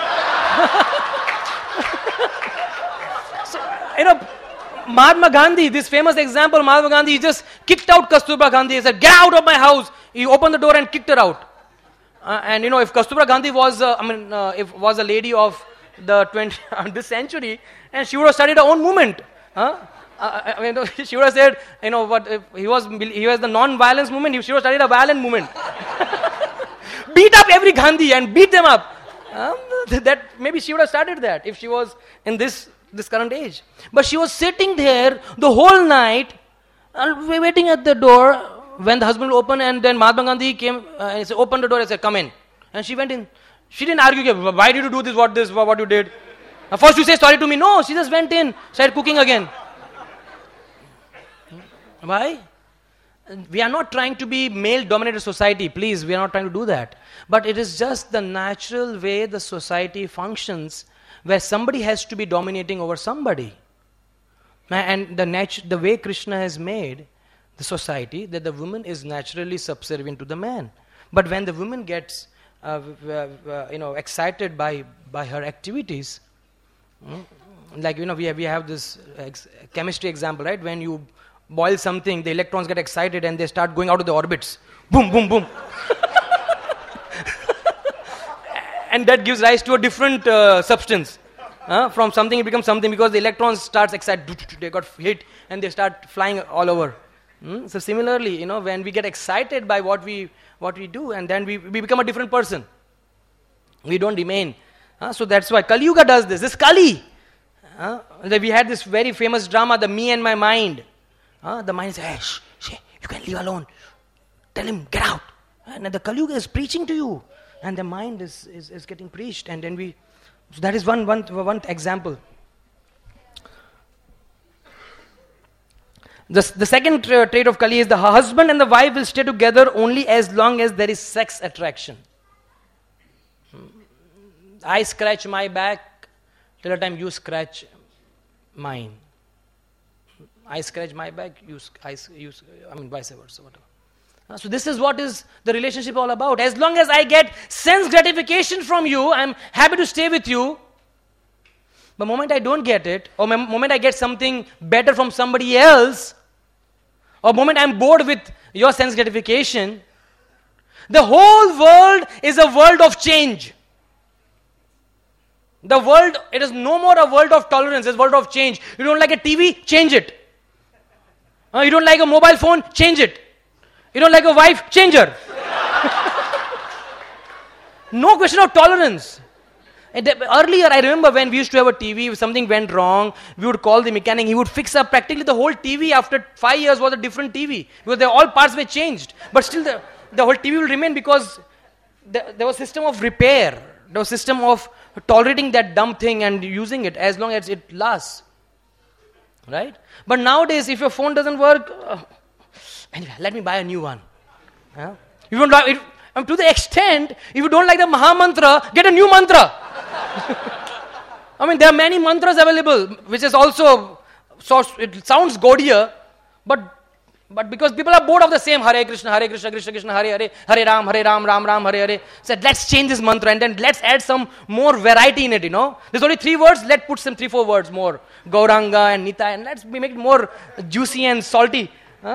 So, Mahatma Gandhi, this famous example, Mahatma Gandhi, he just kicked out Kasturba Gandhi. He said, "Get out of my house." He opened the door and kicked her out. And if Kasturba Gandhi was, if was a lady of the this century, and she would have started her own movement. She would have said, what if he was the non-violence movement, she would have started a violent movement. Beat up every Gandhi and beat them up. That maybe she would have started that if she was in this current age. But she was sitting there the whole night, waiting at the door when the husband opened, and then Mahatma Gandhi came and said, "Open the door," and said, "Come in." And she went in. She didn't argue, "Why did you do this, what you did?" First you say sorry to me. No, she just went in, started cooking again. Why? We are not trying to be male-dominated society. Please, we are not trying to do that. But it is just the natural way the society functions, where somebody has to be dominating over somebody. And the way Krishna has made the society, that the woman is naturally subservient to the man. But when the woman gets excited by her activities, like we have this chemistry example, right? When you boil something, the electrons get excited and they start going out of the orbits. Boom, boom, boom. And that gives rise to a different substance. From something it becomes something, because the electrons starts excited. They got hit and they start flying all over. So similarly, when we get excited by what we do, and then we become a different person. We don't remain. So that's why Kali Yuga does this. This Kali. We had this very famous drama, the Me and My Mind. The mind says, "Hey, you can leave alone. Tell him, get out." And the Kali Yuga is preaching to you. And the mind is getting preached. And then so that is one example. The second trait of Kali is the husband and the wife will stay together only as long as there is sex attraction. I scratch my back till the time you scratch mine. I scratch my back, vice versa, whatever. So this is what is the relationship all about. As long as I get sense gratification from you, I'm happy to stay with you. But the moment I don't get it, or the moment I get something better from somebody else, or the moment I'm bored with your sense gratification, the whole world is a world of change. The world, it is no more a world of tolerance, it's a world of change. You don't like a TV, change it. You don't like a mobile phone, change it. You don't like a wife, change her. No question of tolerance. Earlier, I remember when we used to have a TV, if something went wrong, we would call the mechanic, he would fix up practically the whole TV. After 5 years was a different TV, because all parts were changed. But still the whole TV will remain, because there was a system of repair. There was a system of tolerating that dumb thing and using it as long as it lasts. Right? But nowadays, if your phone doesn't work, anyway, let me buy a new one. You don't like it, to the extent, if you don't like the Maha Mantra, get a new mantra. There are many mantras available, which is also, it sounds gaudier, but because people are bored of the same Hare Krishna, Krishna Krishna, Hare Hare, Hare Ram, Ram Ram, Hare Hare. Said, let's change this mantra and then let's add some more variety in it, There's only 3 words, let's put some 3-4 words more. Gauranga and Nita, and let's make it more juicy and salty.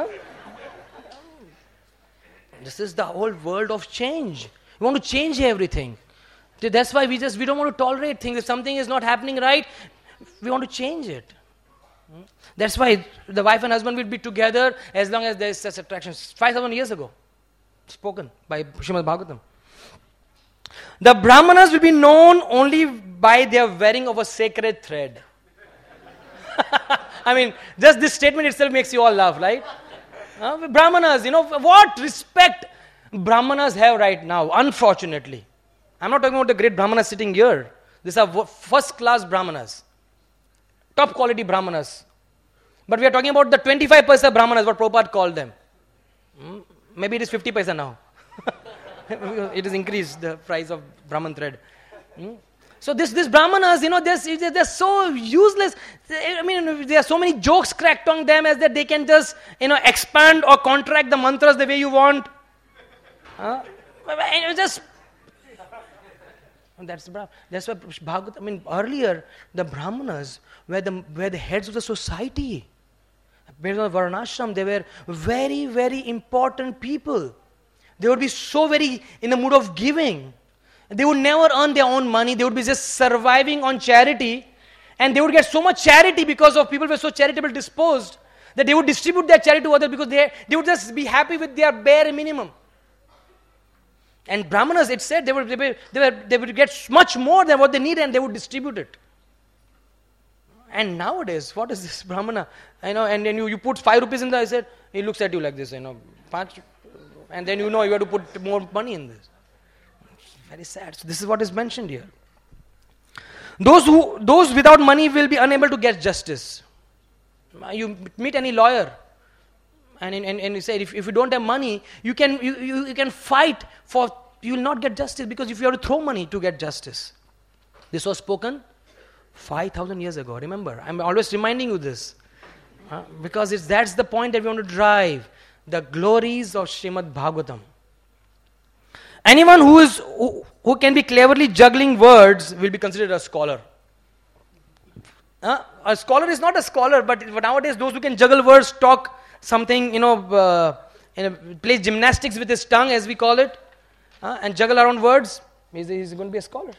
This is the whole world of change. We want to change everything. That's why we don't want to tolerate things. If something is not happening right, we want to change it. That's why the wife and husband will be together as long as there is such attraction. 5,000 years ago, spoken by Srimad Bhagavatam. The Brahmanas will be known only by their wearing of a sacred thread. Just this statement itself makes you all laugh, right? Brahmanas, what respect Brahmanas have right now, unfortunately. I'm not talking about the great Brahmanas sitting here. These are first-class Brahmanas. Top quality Brahmanas. But we are talking about the 25 paisa Brahmanas, what Prabhupada called them. Maybe it is 50 paisa now. It has increased the price of Brahman thread. So this Brahmanas, they're so useless. There are so many jokes cracked on them as that they can just, expand or contract the mantras the way you want. And it was just... That's why Bhagavad, I mean, earlier, the Brahmanas were the heads of the society. Based on Varnashram, they were very, very important people. They would be so very in the mood of giving. They would never earn their own money. They would be just surviving on charity. And they would get so much charity because of people were so charitable disposed that they would distribute their charity to others because they would just be happy with their bare minimum. And Brahmanas, it said, they would get much more than what they need and they would distribute it. And nowadays, what is this Brahmana? And then you put 5 rupees in there, I said, he looks at you like this, 5, and then you have to put more money in this. It's very sad. So this is what is mentioned here. Those without money will be unable to get justice. You meet any lawyer, and you say, if you don't have money, you can fight for, you will not get justice because if you have to throw money to get justice. This was spoken 5,000 years ago. Remember, I'm always reminding you this. Because that's the point that we want to drive. The glories of Srimad Bhagavatam. Anyone who can be cleverly juggling words will be considered a scholar. A scholar is not a scholar, but nowadays those who can juggle words, talk something, play gymnastics with his tongue, as we call it, and juggle around words, he's going to be a scholar.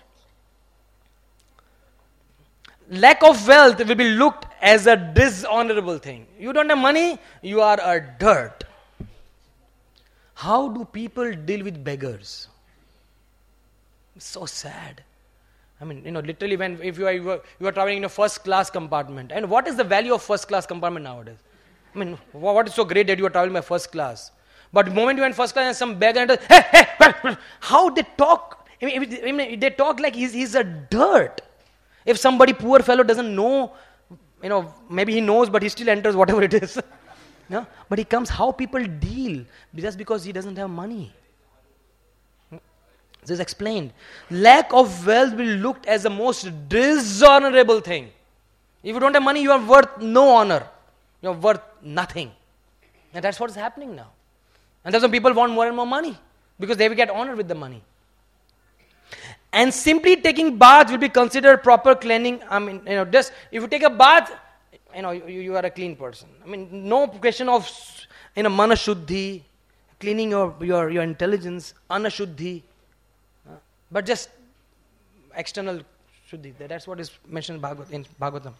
Lack of wealth will be looked as a dishonorable thing. You don't have money, you are a dirt. How do people deal with beggars? It's so sad. I mean, literally if you are traveling in a first class compartment, and what is the value of first class compartment nowadays? I mean, what is so great that you are traveling by first class? But the moment you are in first class and some beggar, how they talk, they talk like he's a dirt. If somebody, poor fellow, doesn't know, maybe he knows, but he still enters whatever it is. No? But he comes, how people deal just because he doesn't have money. This is explained. Lack of wealth will be looked as the most dishonorable thing. If you don't have money, you are worth no honor. You are worth nothing. And that's what is happening now. And that's why people want more and more money, because they will get honor with the money. And simply taking bath will be considered proper cleansing. I mean, just if you take a bath, you are a clean person. I mean, no question of, mana shuddhi, cleaning your intelligence, ana shuddhi, but just external shuddhi. That's what is mentioned in Bhagavatam.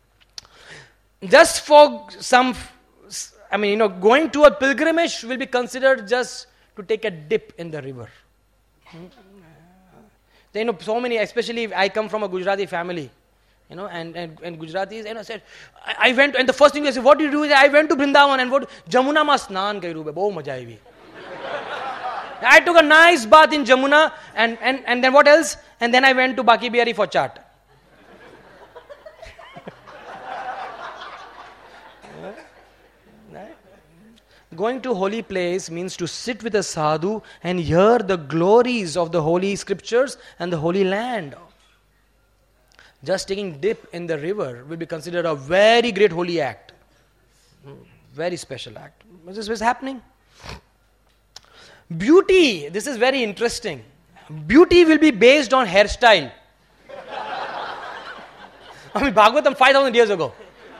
Just for some, going to a pilgrimage will be considered just to take a dip in the river. So many, especially if I come from a Gujarati family, and Gujaratis, said, I went, and the first thing they said, what do you do? I went to Vrindavan and what? Jamuna ma snan kairu be, bahut maja aayi. I took a nice bath in Jamuna, and then what else? And then I went to Baki Bihari for chaat. Going to holy place means to sit with a sadhu and hear the glories of the holy scriptures and the holy land. Just taking dip in the river will be considered a very great holy act. Very special act. What is happening? Beauty, this is very interesting. Beauty will be based on hairstyle. Bhagavatam 5,000 years ago.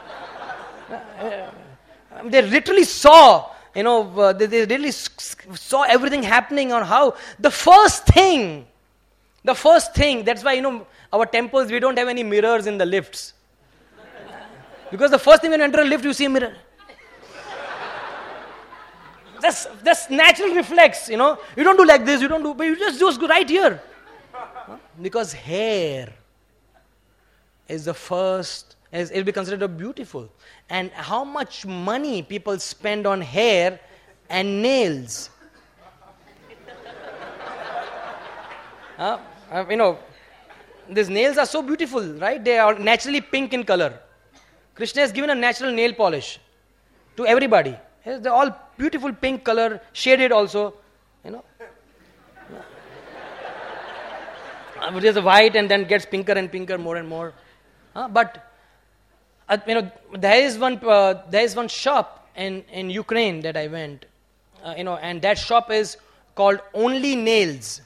They literally saw, they really saw everything happening on how the first thing, that's why, our temples, we don't have any mirrors in the lifts. Because the first thing when you enter a lift, you see a mirror. That's natural reflex, You don't do like this, but you just go right here. Because hair is the first, it will be considered beautiful. And how much money people spend on hair and nails. These nails are so beautiful, right? They are naturally pink in color. Krishna has given a natural nail polish to everybody. They're all beautiful pink color, shaded also. There's a white and then gets pinker and pinker more and more. But there is one shop in Ukraine that I went, and that shop is called Only Nails.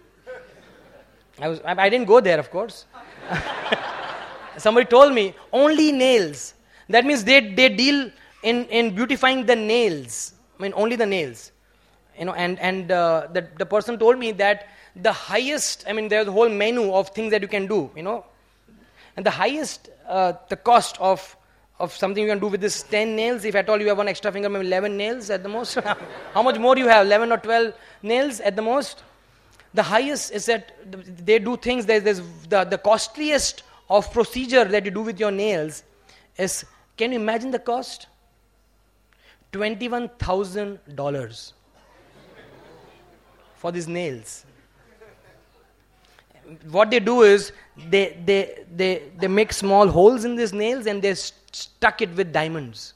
I didn't go there, of course. Somebody told me, Only Nails. That means they deal in beautifying the nails. I mean, only the nails. And the person told me that the highest, I mean, there's a whole menu of things that you can do, and the highest, the cost of something you can do with this 10 nails, if at all you have one extra finger, maybe 11 nails at the most. How much more you have? 11 or 12 nails at the most? The highest is that they do things, there's the costliest of procedure that you do with your nails is, can you imagine the cost? $21,000 for these nails. What they do is they make small holes in these nails and they stuck it with diamonds.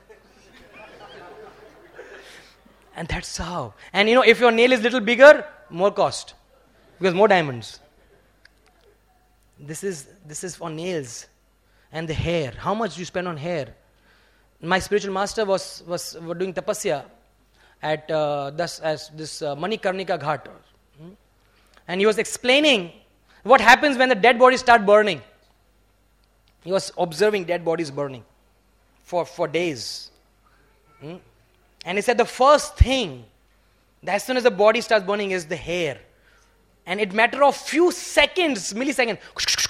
And that's how. And if your nail is little bigger, more cost because more diamonds. This is for nails and the hair. How much do you spend on hair? My spiritual master was doing tapasya at this Manikarnika Ghat. And he was explaining what happens when the dead bodies start burning. He was observing dead bodies burning for days. And he said the first thing, as soon as the body starts burning, is the hair. And in matter of few seconds, milliseconds,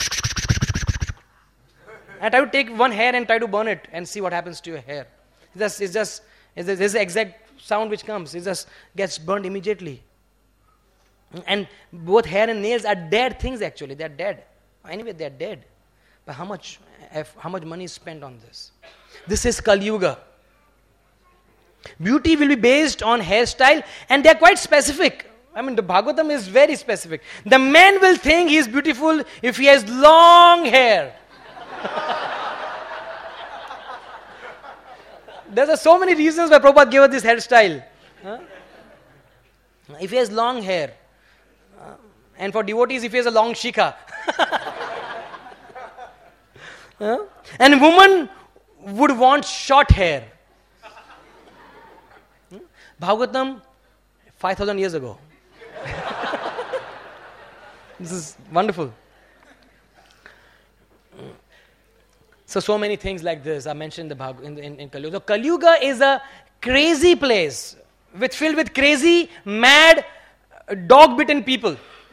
I try to take one hair and try to burn it and see what happens to your hair. It's the exact sound which comes. It just gets burned immediately. And both hair and nails are dead things actually. They're dead. Anyway, they're dead. But how much money is spent on this? This is Kali Yuga. Beauty will be based on hairstyle and they're quite specific. I mean, the Bhagavatam is very specific. The man will think he is beautiful if he has long hair. There are so many reasons why Prabhupada gave us this hairstyle. If he has long hair, and for devotees, if he has a long shikha. And woman would want short hair. Bhagavatam, 5,000 years ago. This is wonderful. So many things like this are mentioned in Kali Yuga. So Kali Yuga is a crazy place filled with crazy, mad, dog-bitten people.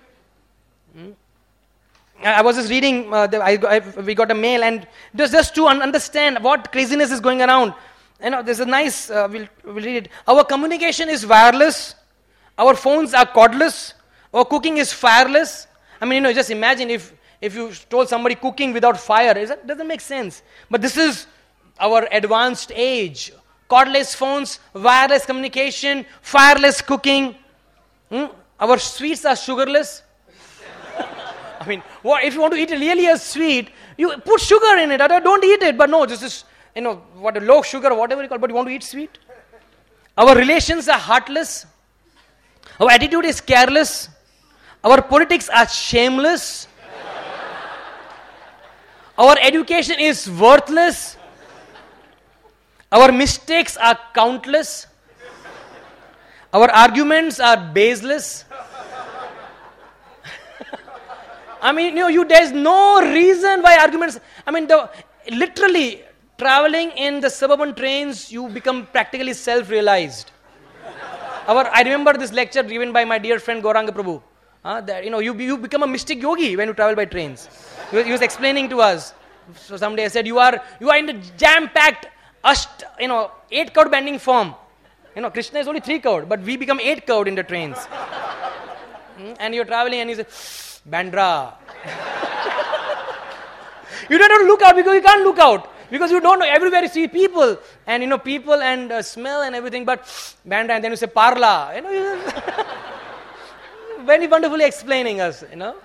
I was just reading, we got a mail, and just to understand what craziness is going around. There's a nice, we'll read it. Our communication is wireless. Our phones are cordless. Our cooking is fireless. I mean, just imagine if you told somebody cooking without fire, it doesn't make sense. But this is our advanced age. Cordless phones, wireless communication, fireless cooking. Our sweets are sugarless. I mean, if you want to eat really a sweet, you put sugar in it. Don't eat it. But no, this is, what a low sugar or whatever you call it, but you want to eat sweet. Our relations are heartless. Our attitude is careless. Our politics are shameless. Our education is worthless. Our mistakes are countless. Our arguments are baseless. I mean, there's no reason why arguments. I mean, literally traveling in the suburban trains, you become practically self-realized. I remember this lecture given by my dear friend Gauranga Prabhu. That you become a mystic yogi when you travel by trains. He was explaining to us. So someday I said, you are in the jam-packed 8-curved bending form. Krishna is only 3-curved, but we become 8-curved in the trains. And you're traveling and you say, Bandra. You don't have to look out because you can't look out. Because you don't know, everywhere you see people. And people and smell and everything, but Bandra, and then you say Parla. Very wonderfully explaining us,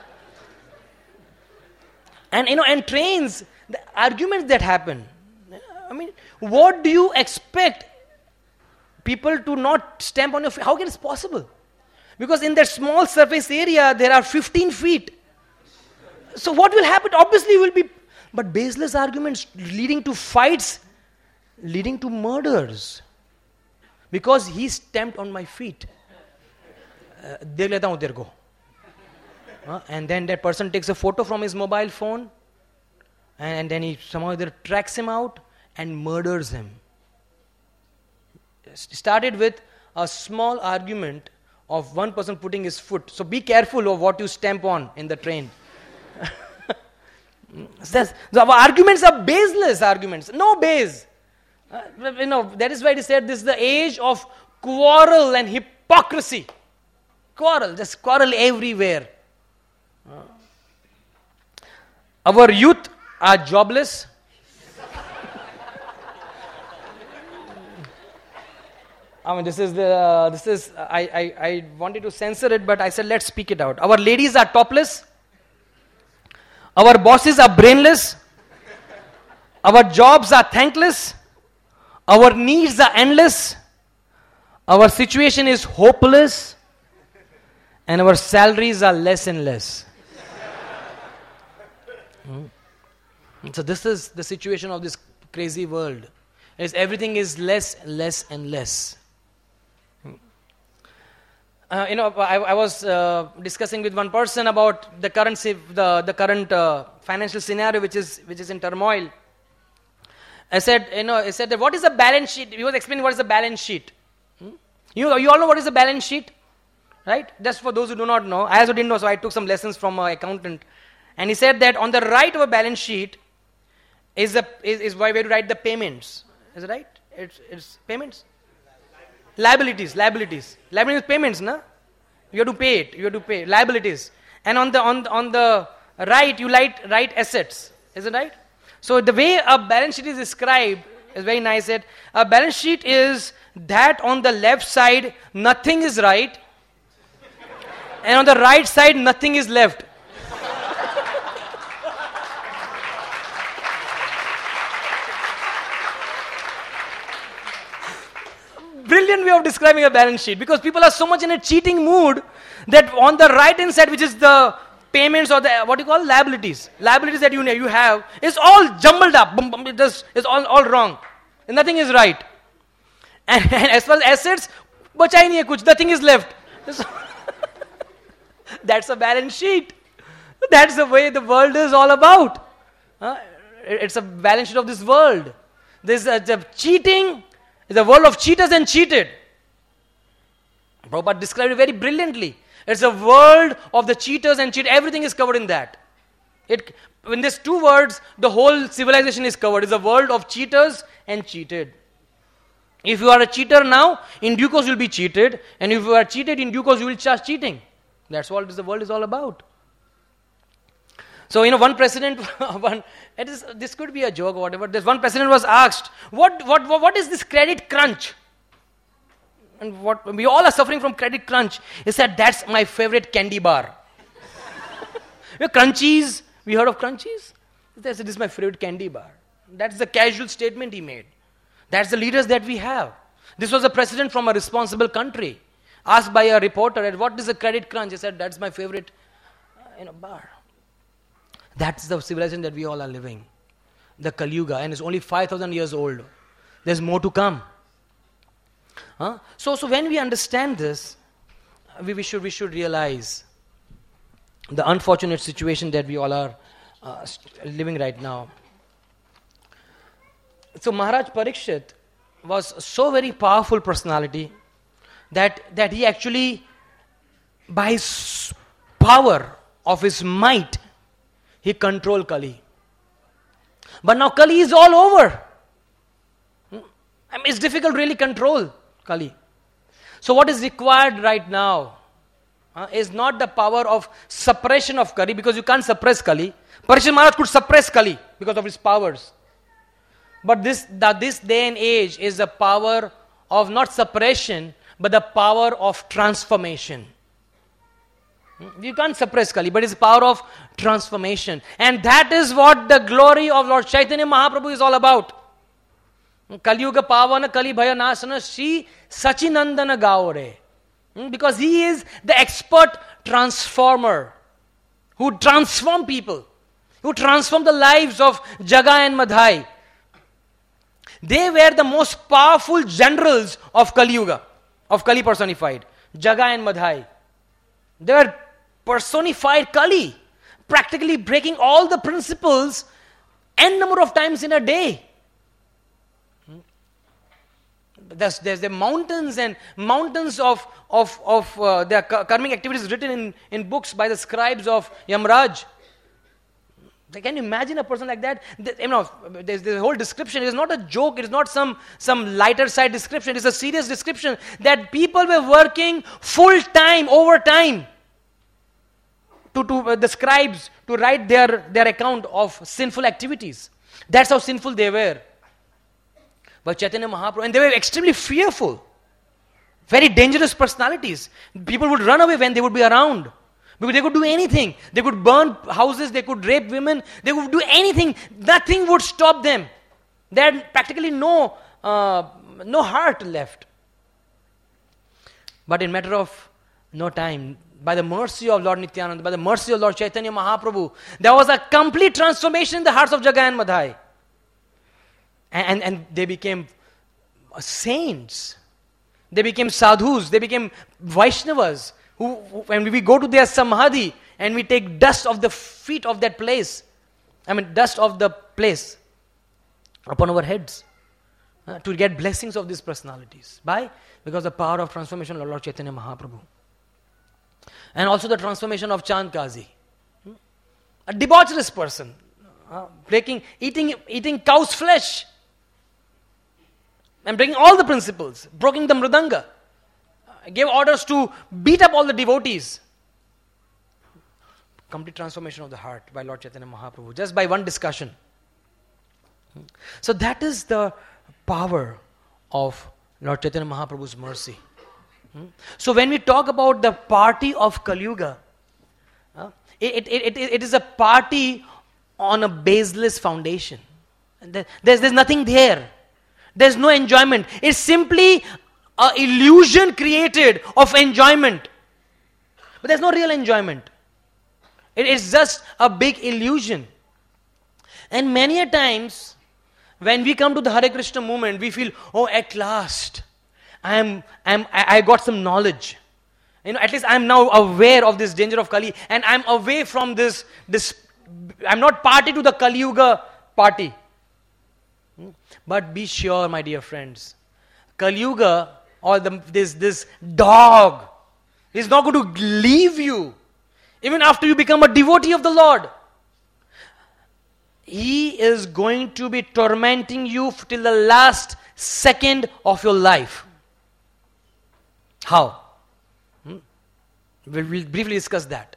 And trains, the arguments that happen. I mean, what do you expect people to not stamp on your feet? How can it possible? Because in that small surface area, there are 15 feet. So what will happen? Obviously will be, but baseless arguments leading to fights, leading to murders. Because he stamped on my feet. देख लेता हूँ तेरे को. And then that person takes a photo from his mobile phone, and then he somehow either tracks him out and murders him. Started with a small argument of one person putting his foot. So be careful of what you stamp on in the train. So our arguments are baseless arguments. No base. That is why it is said this is the age of quarrel and hypocrisy. Quarrel, just quarrel everywhere. Our youth are jobless. I wanted to censor it, but I said let's speak it out. Our ladies are topless. Our bosses are brainless. Our jobs are thankless. Our needs are endless. Our situation is hopeless. And our salaries are less and less. So this is the situation of this crazy world. Everything is less, less and less. I was discussing with one person about the current financial scenario which is in turmoil. I said that what is a balance sheet? He was explaining what is a balance sheet. You all know what is a balance sheet, right? Just for those who do not know, I also didn't know, so I took some lessons from my accountant, and he said that on the right of a balance sheet is where we write the payments. Is it right? It's payments. Liabilities, payments, na? You have to pay it. You have to pay liabilities, and on the right you write assets. Is it right? So the way a balance sheet is described is very nice. That a balance sheet is that on the left side nothing is right, and on the right side nothing is left. Brilliant way of describing a balance sheet, because people are so much in a cheating mood that on the right hand side, which is the payments or the what you call liabilities that you have, is all jumbled up. It's all wrong, and nothing is right. And as far as assets, bacha hi nahi hai kuch, nothing is left. That's a balance sheet. That's the way the world is all about. It's a balance sheet of this world. There's cheating. It's a world of cheaters and cheated. Prabhupada described it very brilliantly. It's a world of the cheaters and cheat. Everything is covered in that. In these two words, the whole civilization is covered. It's a world of cheaters and cheated. If you are a cheater now, in due course you will be cheated. And if you are cheated, in due course you will start cheating. That's what the world is all about. So, one president, this could be a joke or whatever. This one president was asked, what is this credit crunch? And what we all are suffering from credit crunch. He said, that's my favorite candy bar. Crunchies, we heard of crunchies? He said, this is my favorite candy bar. That's the casual statement he made. That's the leaders that we have. This was a president from a responsible country. Asked by a reporter, what is a credit crunch? He said, that's my favorite bar. That's the civilization that we all are living. The Kali Yuga, and it's only 5,000 years old. There's more to come. So when we understand this, we should realize the unfortunate situation that we all are living right now. So Maharaj Parikshit was so very powerful personality that he actually, by his power of his might, he controlled Kali. But now Kali is all over. It's difficult to really control Kali. So what is required right now is not the power of suppression of Kali, because you can't suppress Kali. Parikshit Maharaj could suppress Kali because of his powers. But this day and age is the power of not suppression, but the power of transformation. You can't suppress Kali, but it's the power of transformation. And that is what the glory of Lord Chaitanya Mahaprabhu is all about. Kali Yuga Pavana Kali Bhaya Nasana Shri Sachinandana Gaure. Because he is the expert transformer who transform people, who transform the lives of Jaga and Madhai. They were the most powerful generals of Kali Yuga, of Kali personified, Jaga and Madhai. They were personified Kali, practically breaking all the principles n number of times in a day. There's the mountains and mountains of their karmic activities written in books by the scribes of Yamraj. Can you imagine a person like that? There's the whole description. It is not a joke. It is not some lighter side description. It's a serious description that people were working full time, overtime, to the scribes to write their account of sinful activities. That's how sinful they were. But Chaitanya Mahaprabhu, and they were extremely fearful, very dangerous personalities. People would run away when they would be around, because they could do anything. They could burn houses, they could rape women, they could do anything. Nothing would stop them. They had practically no heart left. But in matter of no time, by the mercy of Lord Nityananda, by the mercy of Lord Chaitanya Mahaprabhu, there was a complete transformation in the hearts of Jagai and Madhai. And they became saints. They became sadhus. They became Vaishnavas. Who, when we go to their samadhi and we take dust of the feet of that place, dust of the place upon our heads, to get blessings of these personalities. Why? Because the power of transformation of Lord Chaitanya Mahaprabhu. And also the transformation of Chand Kazi. A debaucherous person, eating cow's flesh, and breaking all the principles, breaking the mridanga, gave orders to beat up all the devotees. Complete transformation of the heart by Lord Chaitanya Mahaprabhu, just by one discussion. So that is the power of Lord Chaitanya Mahaprabhu's mercy. So when we talk about the party of Kali Yuga, it is a party on a baseless foundation. There's nothing there. There's no enjoyment. It's simply an illusion created of enjoyment. But there's no real enjoyment. It is just a big illusion. And many a times, when we come to the Hare Krishna movement, we feel, oh, at last, I got some knowledge. At least I'm now aware of this danger of Kali, and I'm away from this. I'm not party to the Kali Yuga party. But be sure, my dear friends, Kali Yuga, or this dog, is not going to leave you even after you become a devotee of the Lord. He is going to be tormenting you till the last second of your life. How? We'll briefly discuss that.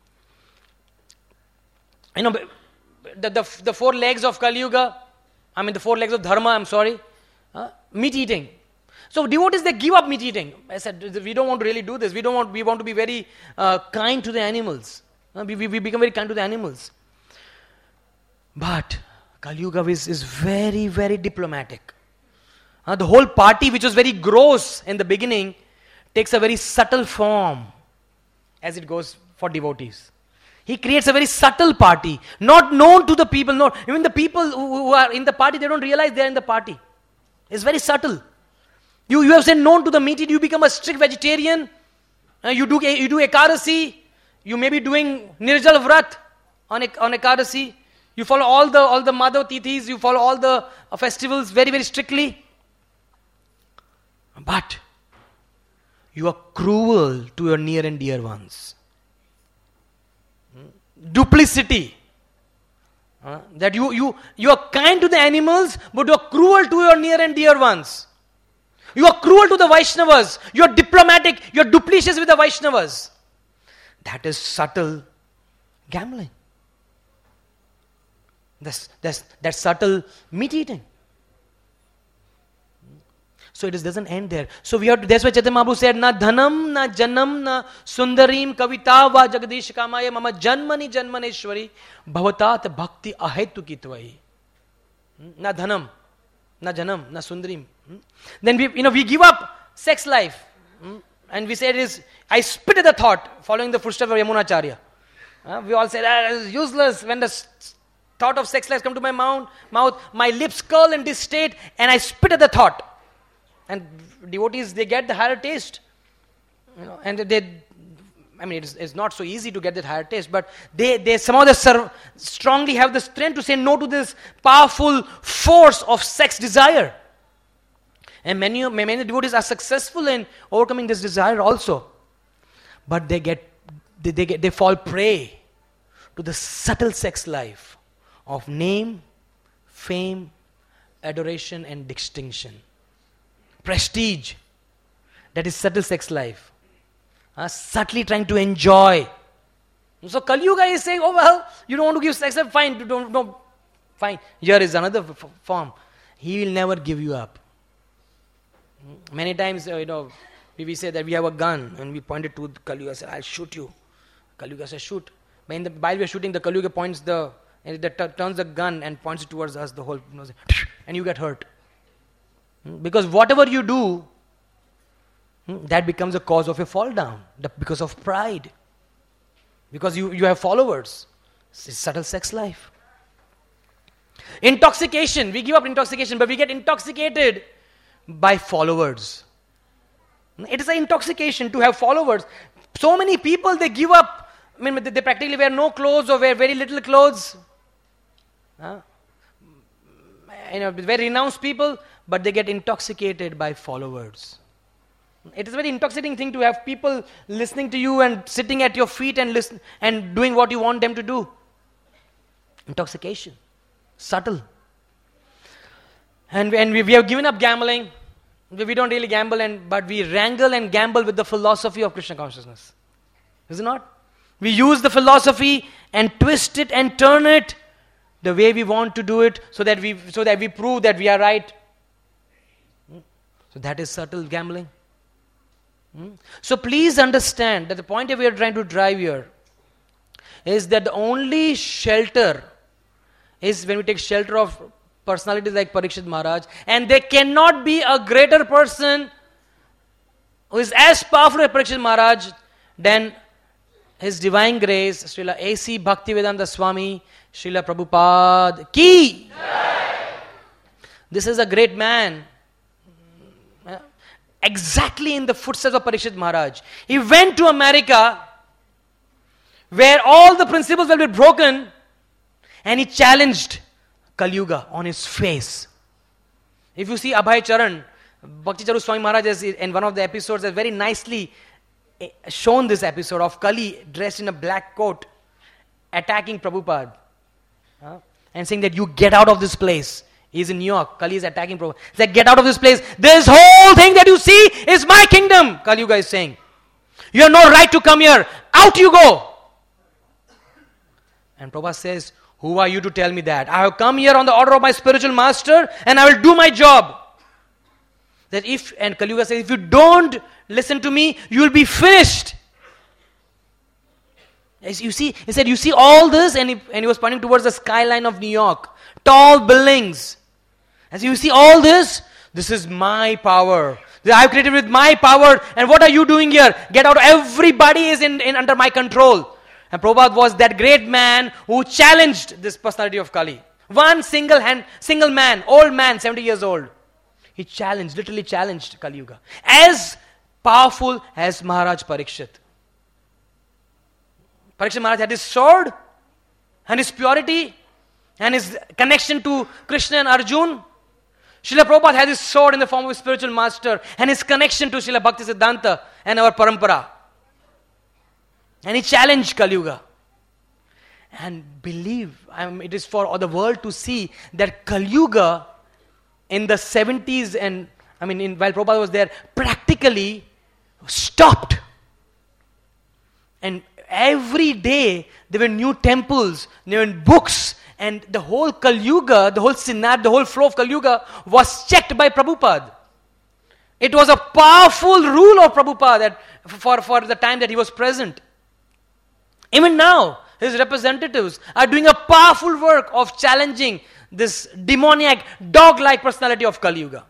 The four legs of Kali Yuga, the four legs of Dharma, meat eating. So devotees, they give up meat eating. I said, we don't want to really do this. We want to be very kind to the animals. We become very kind to the animals. But Kali Yuga is very, very diplomatic. The whole party, which was very gross in the beginning, takes a very subtle form as it goes for devotees. He creates a very subtle party, not known to the people. No, even the people who are in the party, they don't realize they are in the party. It's very subtle. You have said known to the meat eater, you become a strict vegetarian. You do Ekadasi. You may be doing Nirjal Vrat on Ekadasi. You follow all the Madhav Tithis. You follow all the festivals very, very strictly. But you are cruel to your near and dear ones. Duplicity. That you are kind to the animals, but you are cruel to your near and dear ones. You are cruel to the Vaishnavas. You are diplomatic. You are duplicitous with the Vaishnavas. That is subtle gambling. That's subtle meat eating. So it doesn't end there. So that's why Chaitanya Mahaprabhu said, na dhanam, na janam, na sundarim, kavita va jagadish kamaya mama janmani janmaneshwari bhavatat bhakti ahetuki tvai. Na dhanam, na janam, na sundarim. Then we give up sex life. And we say I spit at the thought, following the footsteps of Yamunacharya. We all say that is useless. When the thought of sex life comes to my mouth, my lips curl in this state and I spit at the thought. And devotees, they get the higher taste. And I mean, it's not so easy to get that higher taste, but they somehow strongly have the strength to say no to this powerful force of sex desire. And many devotees are successful in overcoming this desire also. But they fall prey to the subtle sex life of name, fame, adoration and distinction. Prestige. That is subtle sex life. Subtly trying to enjoy. So Kali Yuga is saying, oh well, you don't want to give sex up, fine, don't, fine. Here is another form. He will never give you up. Many times, we say that we have a gun and we point it to Kali Yuga, say, I'll shoot you. Kali Yuga says, shoot. But while we are shooting, the Kali Yuga turns the gun and points it towards us, the whole, and you get hurt. Because whatever you do, that becomes a cause of a fall down, because of pride. Because you have followers. It's subtle sex life. Intoxication. We give up intoxication, but we get intoxicated by followers. It is an intoxication to have followers. So many people, they give up. I mean, they practically wear no clothes or wear very little clothes. Very renounced people, but they get intoxicated by followers. It is a very intoxicating thing to have people listening to you and sitting at your feet and listen and doing what you want them to do. Intoxication. Subtle. And we have given up gambling. We don't really gamble, but we wrangle and gamble with the philosophy of Krishna consciousness. Is it not? We use the philosophy and twist it and turn it the way we want to do it so that we prove that we are right. So that is subtle gambling. So please understand that the point that we are trying to drive here is that the only shelter is when we take shelter of personalities like Parikshit Maharaj, and there cannot be a greater person who is as powerful as Parikshit Maharaj than His Divine Grace, Srila A.C. Bhaktivedanta Swami, Srila Prabhupada Ki. This is a great man. Exactly in the footsteps of Parikshit Maharaj. He went to America where all the principles will be broken and he challenged Kali Yuga on his face. If you see Abhay Charan, Bhakti Charu Swami Maharaj has, in one of the episodes, has very nicely shown this episode of Kali dressed in a black coat attacking Prabhupada and saying that you get out of this place. He's in New York. Kali is attacking Prabhupada. He's like, get out of this place. This whole thing that you see is my kingdom. Kali Yuga is saying. You have no right to come here. Out you go. And Prabhupada says, who are you to tell me that? I have come here on the order of my spiritual master and I will do my job. And Kali Yuga says, if you don't listen to me, you will be finished. As you see, he said, you see all this? And he was pointing towards the skyline of New York. Tall buildings. As you see all this, this is my power. I have created with my power. And what are you doing here? Get out. Everybody is in under my control. And Prabhupada was that great man who challenged this personality of Kali. One single man, old man, 70 years old. He literally challenged Kali Yuga. As powerful as Maharaj Parikshit. Parikshit Maharaj had his sword and his purity and his connection to Krishna and Arjun. Srila Prabhupada has his sword in the form of his spiritual master and his connection to Srila Bhakti Siddhanta and our parampara. And he challenged Kali Yuga. And believe, it is for the world to see that Kali Yuga in the 70s and, while Prabhupada was there, practically stopped. And every day there were new temples, there were books, and the whole Kali Yuga, the whole synod, the whole flow of Kali Yuga was checked by Prabhupada. It was a powerful rule of Prabhupada that for the time that he was present. Even now, his representatives are doing a powerful work of challenging this demoniac, dog-like personality of Kali Yuga.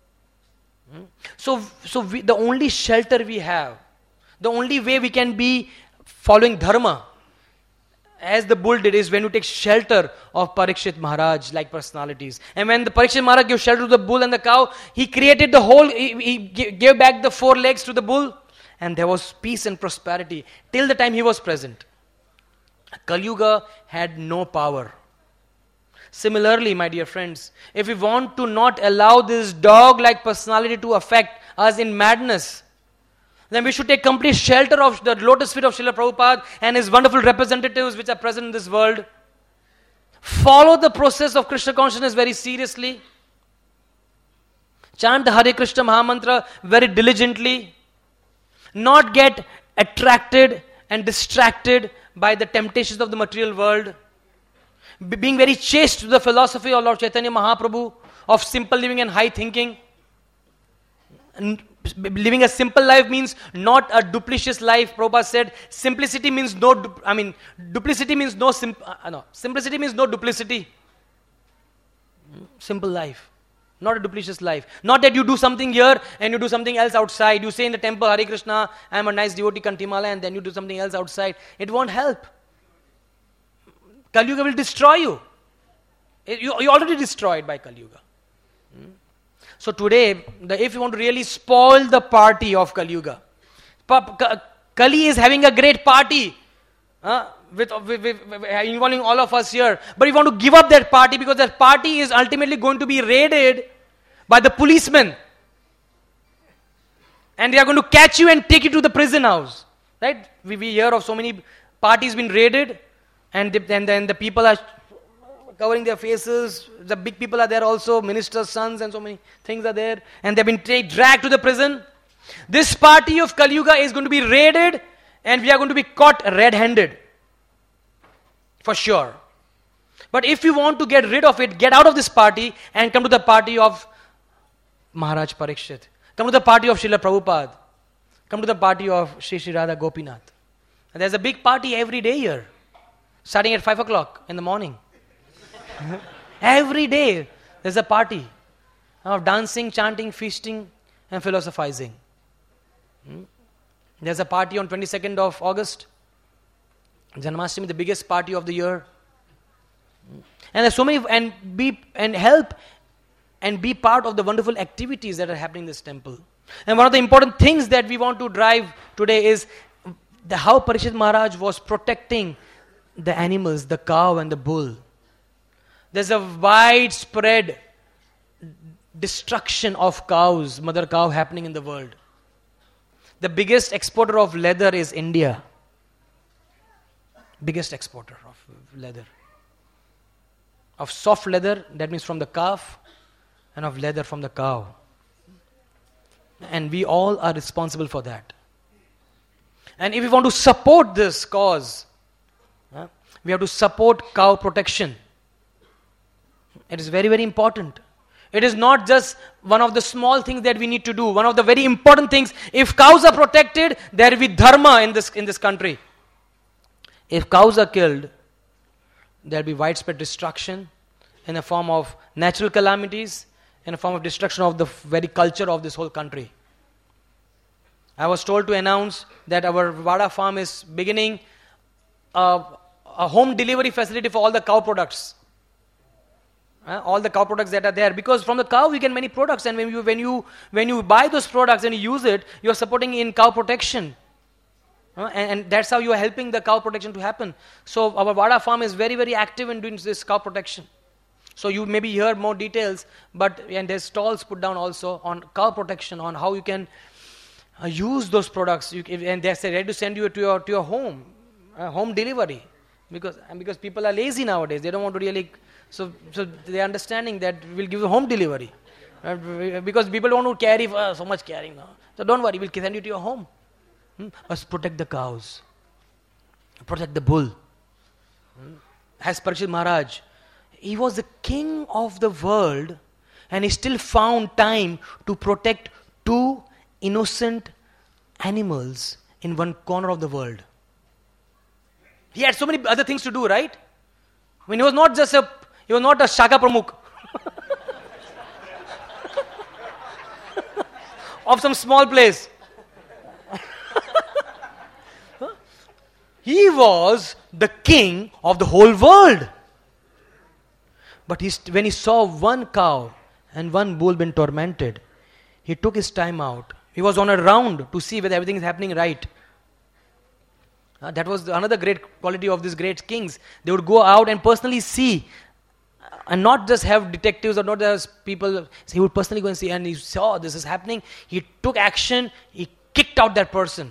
So the only shelter we have, the only way we can be following dharma, as the bull did, is when you take shelter of Parikshit Maharaj like personalities. And when the Parikshit Maharaj gave shelter to the bull and the cow, he created he gave back the 4 legs to the bull and there was peace and prosperity till the time he was present. Kali Yuga had no power. Similarly, my dear friends, if we want to not allow this dog-like personality to affect us in madness, then we should take complete shelter of the lotus feet of Srila Prabhupada and his wonderful representatives which are present in this world. Follow the process of Krishna consciousness very seriously. Chant the Hare Krishna Mahamantra very diligently. Not get attracted and distracted by the temptations of the material world. Being very chaste to the philosophy of Lord Chaitanya Mahaprabhu of simple living and high thinking. And living a simple life means not a duplicitous life. Prabhupada said simplicity means duplicity means no simplicity means no duplicity. Simple life, not a duplicitous life. Not that you do something here and you do something else outside. You say in the temple, Hare Krishna, I am a nice devotee Kantimala, and then you do something else outside. It won't help. Kali Yuga will destroy you. You're already destroyed by Kali Yuga. So today, if you want to really spoil the party of Kali Yuga, Kali is having a great party with involving all of us here. But you want to give up that party because that party is ultimately going to be raided by the policemen. And they are going to catch you and take you to the prison house. Right? We hear of so many parties being raided, and then the people are covering their faces. The big people are there also, ministers' sons and so many things are there. And they've been dragged to the prison. This party of Kali Yuga is going to be raided and we are going to be caught red-handed. For sure. But if you want to get rid of it, get out of this party and come to the party of Maharaj Parikshit. Come to the party of Srila Prabhupada. Come to the party of Sri Radha Gopinath. And there's a big party every day here. Starting at 5 o'clock in the morning. Every day there's a party of dancing, chanting, feasting and philosophizing. There's a party on 22nd of August. Janmashtami, the biggest party of the year. And there's so many, help and be part of the wonderful activities that are happening in this temple. And one of the important things that we want to drive today is how Parikshit Maharaj was protecting the animals, the cow and the bull. There's a widespread destruction of cows, mother cow happening in the world. The biggest exporter of leather is India. Biggest exporter of leather. Of soft leather, that means from the calf, and of leather from the cow. And we all are responsible for that. And if we want to support this cause, we have to support cow protection. It is very, very important. It is not just one of the small things that we need to do. One of the very important things, if cows are protected, there will be dharma in this country. If cows are killed, there will be widespread destruction in the form of natural calamities, in the form of destruction of the very culture of this whole country. I was told to announce that our Vada farm is beginning a home delivery facility for all the cow products. All the cow products that are there, because from the cow we get many products, and when you buy those products and you use it, you are supporting in cow protection, and that's how you are helping the cow protection to happen. So our Vada farm is very, very active in doing this cow protection. So you maybe hear more details, and there's stalls put down also on cow protection, on how you can use those products, and they're ready to send you to your home, home delivery, because people are lazy nowadays. They don't want to really. So they are understanding that we'll give you home delivery. Because people don't want to carry so much carrying now. So don't worry, we'll send you to your home. Let's protect the cows. Protect the bull. As Parikshit Maharaj, he was the king of the world, and he still found time to protect 2 innocent animals in one corner of the world. He had so many other things to do, right? I mean, he was not a Shaka Pramukh of some small place. He was the king of the whole world. But when he saw one cow and one bull being tormented, he took his time out. He was on a round to see whether everything is happening right. That was another great quality of these great kings. They would go out and personally see, and not just have detectives or not just people. He would personally go and see, and he saw this is happening. He took action. He kicked out that person.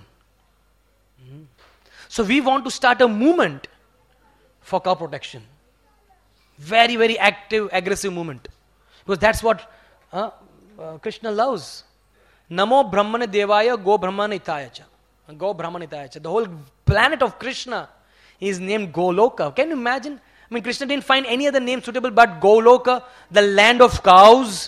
So we want to start a movement for cow protection. Very, very active, aggressive movement. Because that's what Krishna loves. Namo Brahmane Devaya Go Brahmane Itayacha. Go Brahmane Itayacha. The whole planet of Krishna is named Goloka. Can you imagine? I mean, Krishna didn't find any other name suitable but Goloka, the land of cows.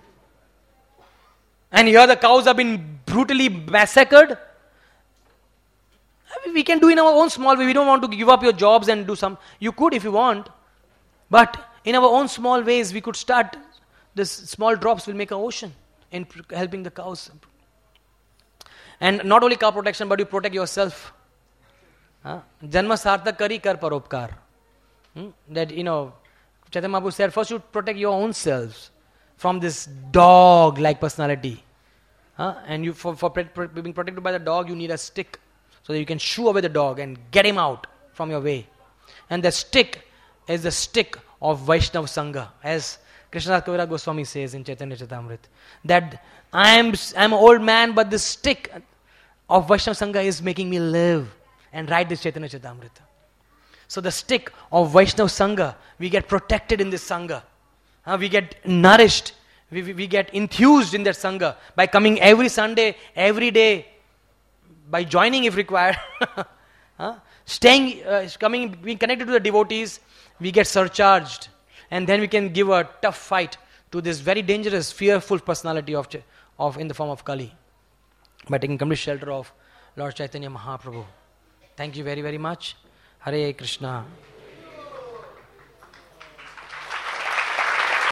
And here the cows have been brutally massacred. I mean, we can do in our own small way. We don't want to give up your jobs and do some. You could if you want. But in our own small ways, we could start. This small drops will make an ocean in helping the cows. And not only cow protection, but you protect yourself. Janma sartha kari kar paropkar. That, Chaitanya Mahaprabhu said, first you protect your own selves from this dog-like personality. And you, for being protected by the dog, you need a stick so that you can shoo away the dog and get him out from your way. And the stick is the stick of Vaishnava Sangha, as Krishnadas Kaviraj Goswami says in Chaitanya Charitamrita, that I'm an old man, but the stick of Vaishnava Sangha is making me live and write this Chaitanya Charitamrita. So the stick of Vaishnava Sangha, we get protected in this Sangha. We get nourished, we get enthused in that Sangha by coming every Sunday, every day, by joining if required. Coming, being connected to the devotees, we get surcharged. And then we can give a tough fight to this very dangerous, fearful personality of in the form of Kali, by taking complete shelter of Lord Chaitanya Mahaprabhu. Thank you very, very much. Hare Krishna.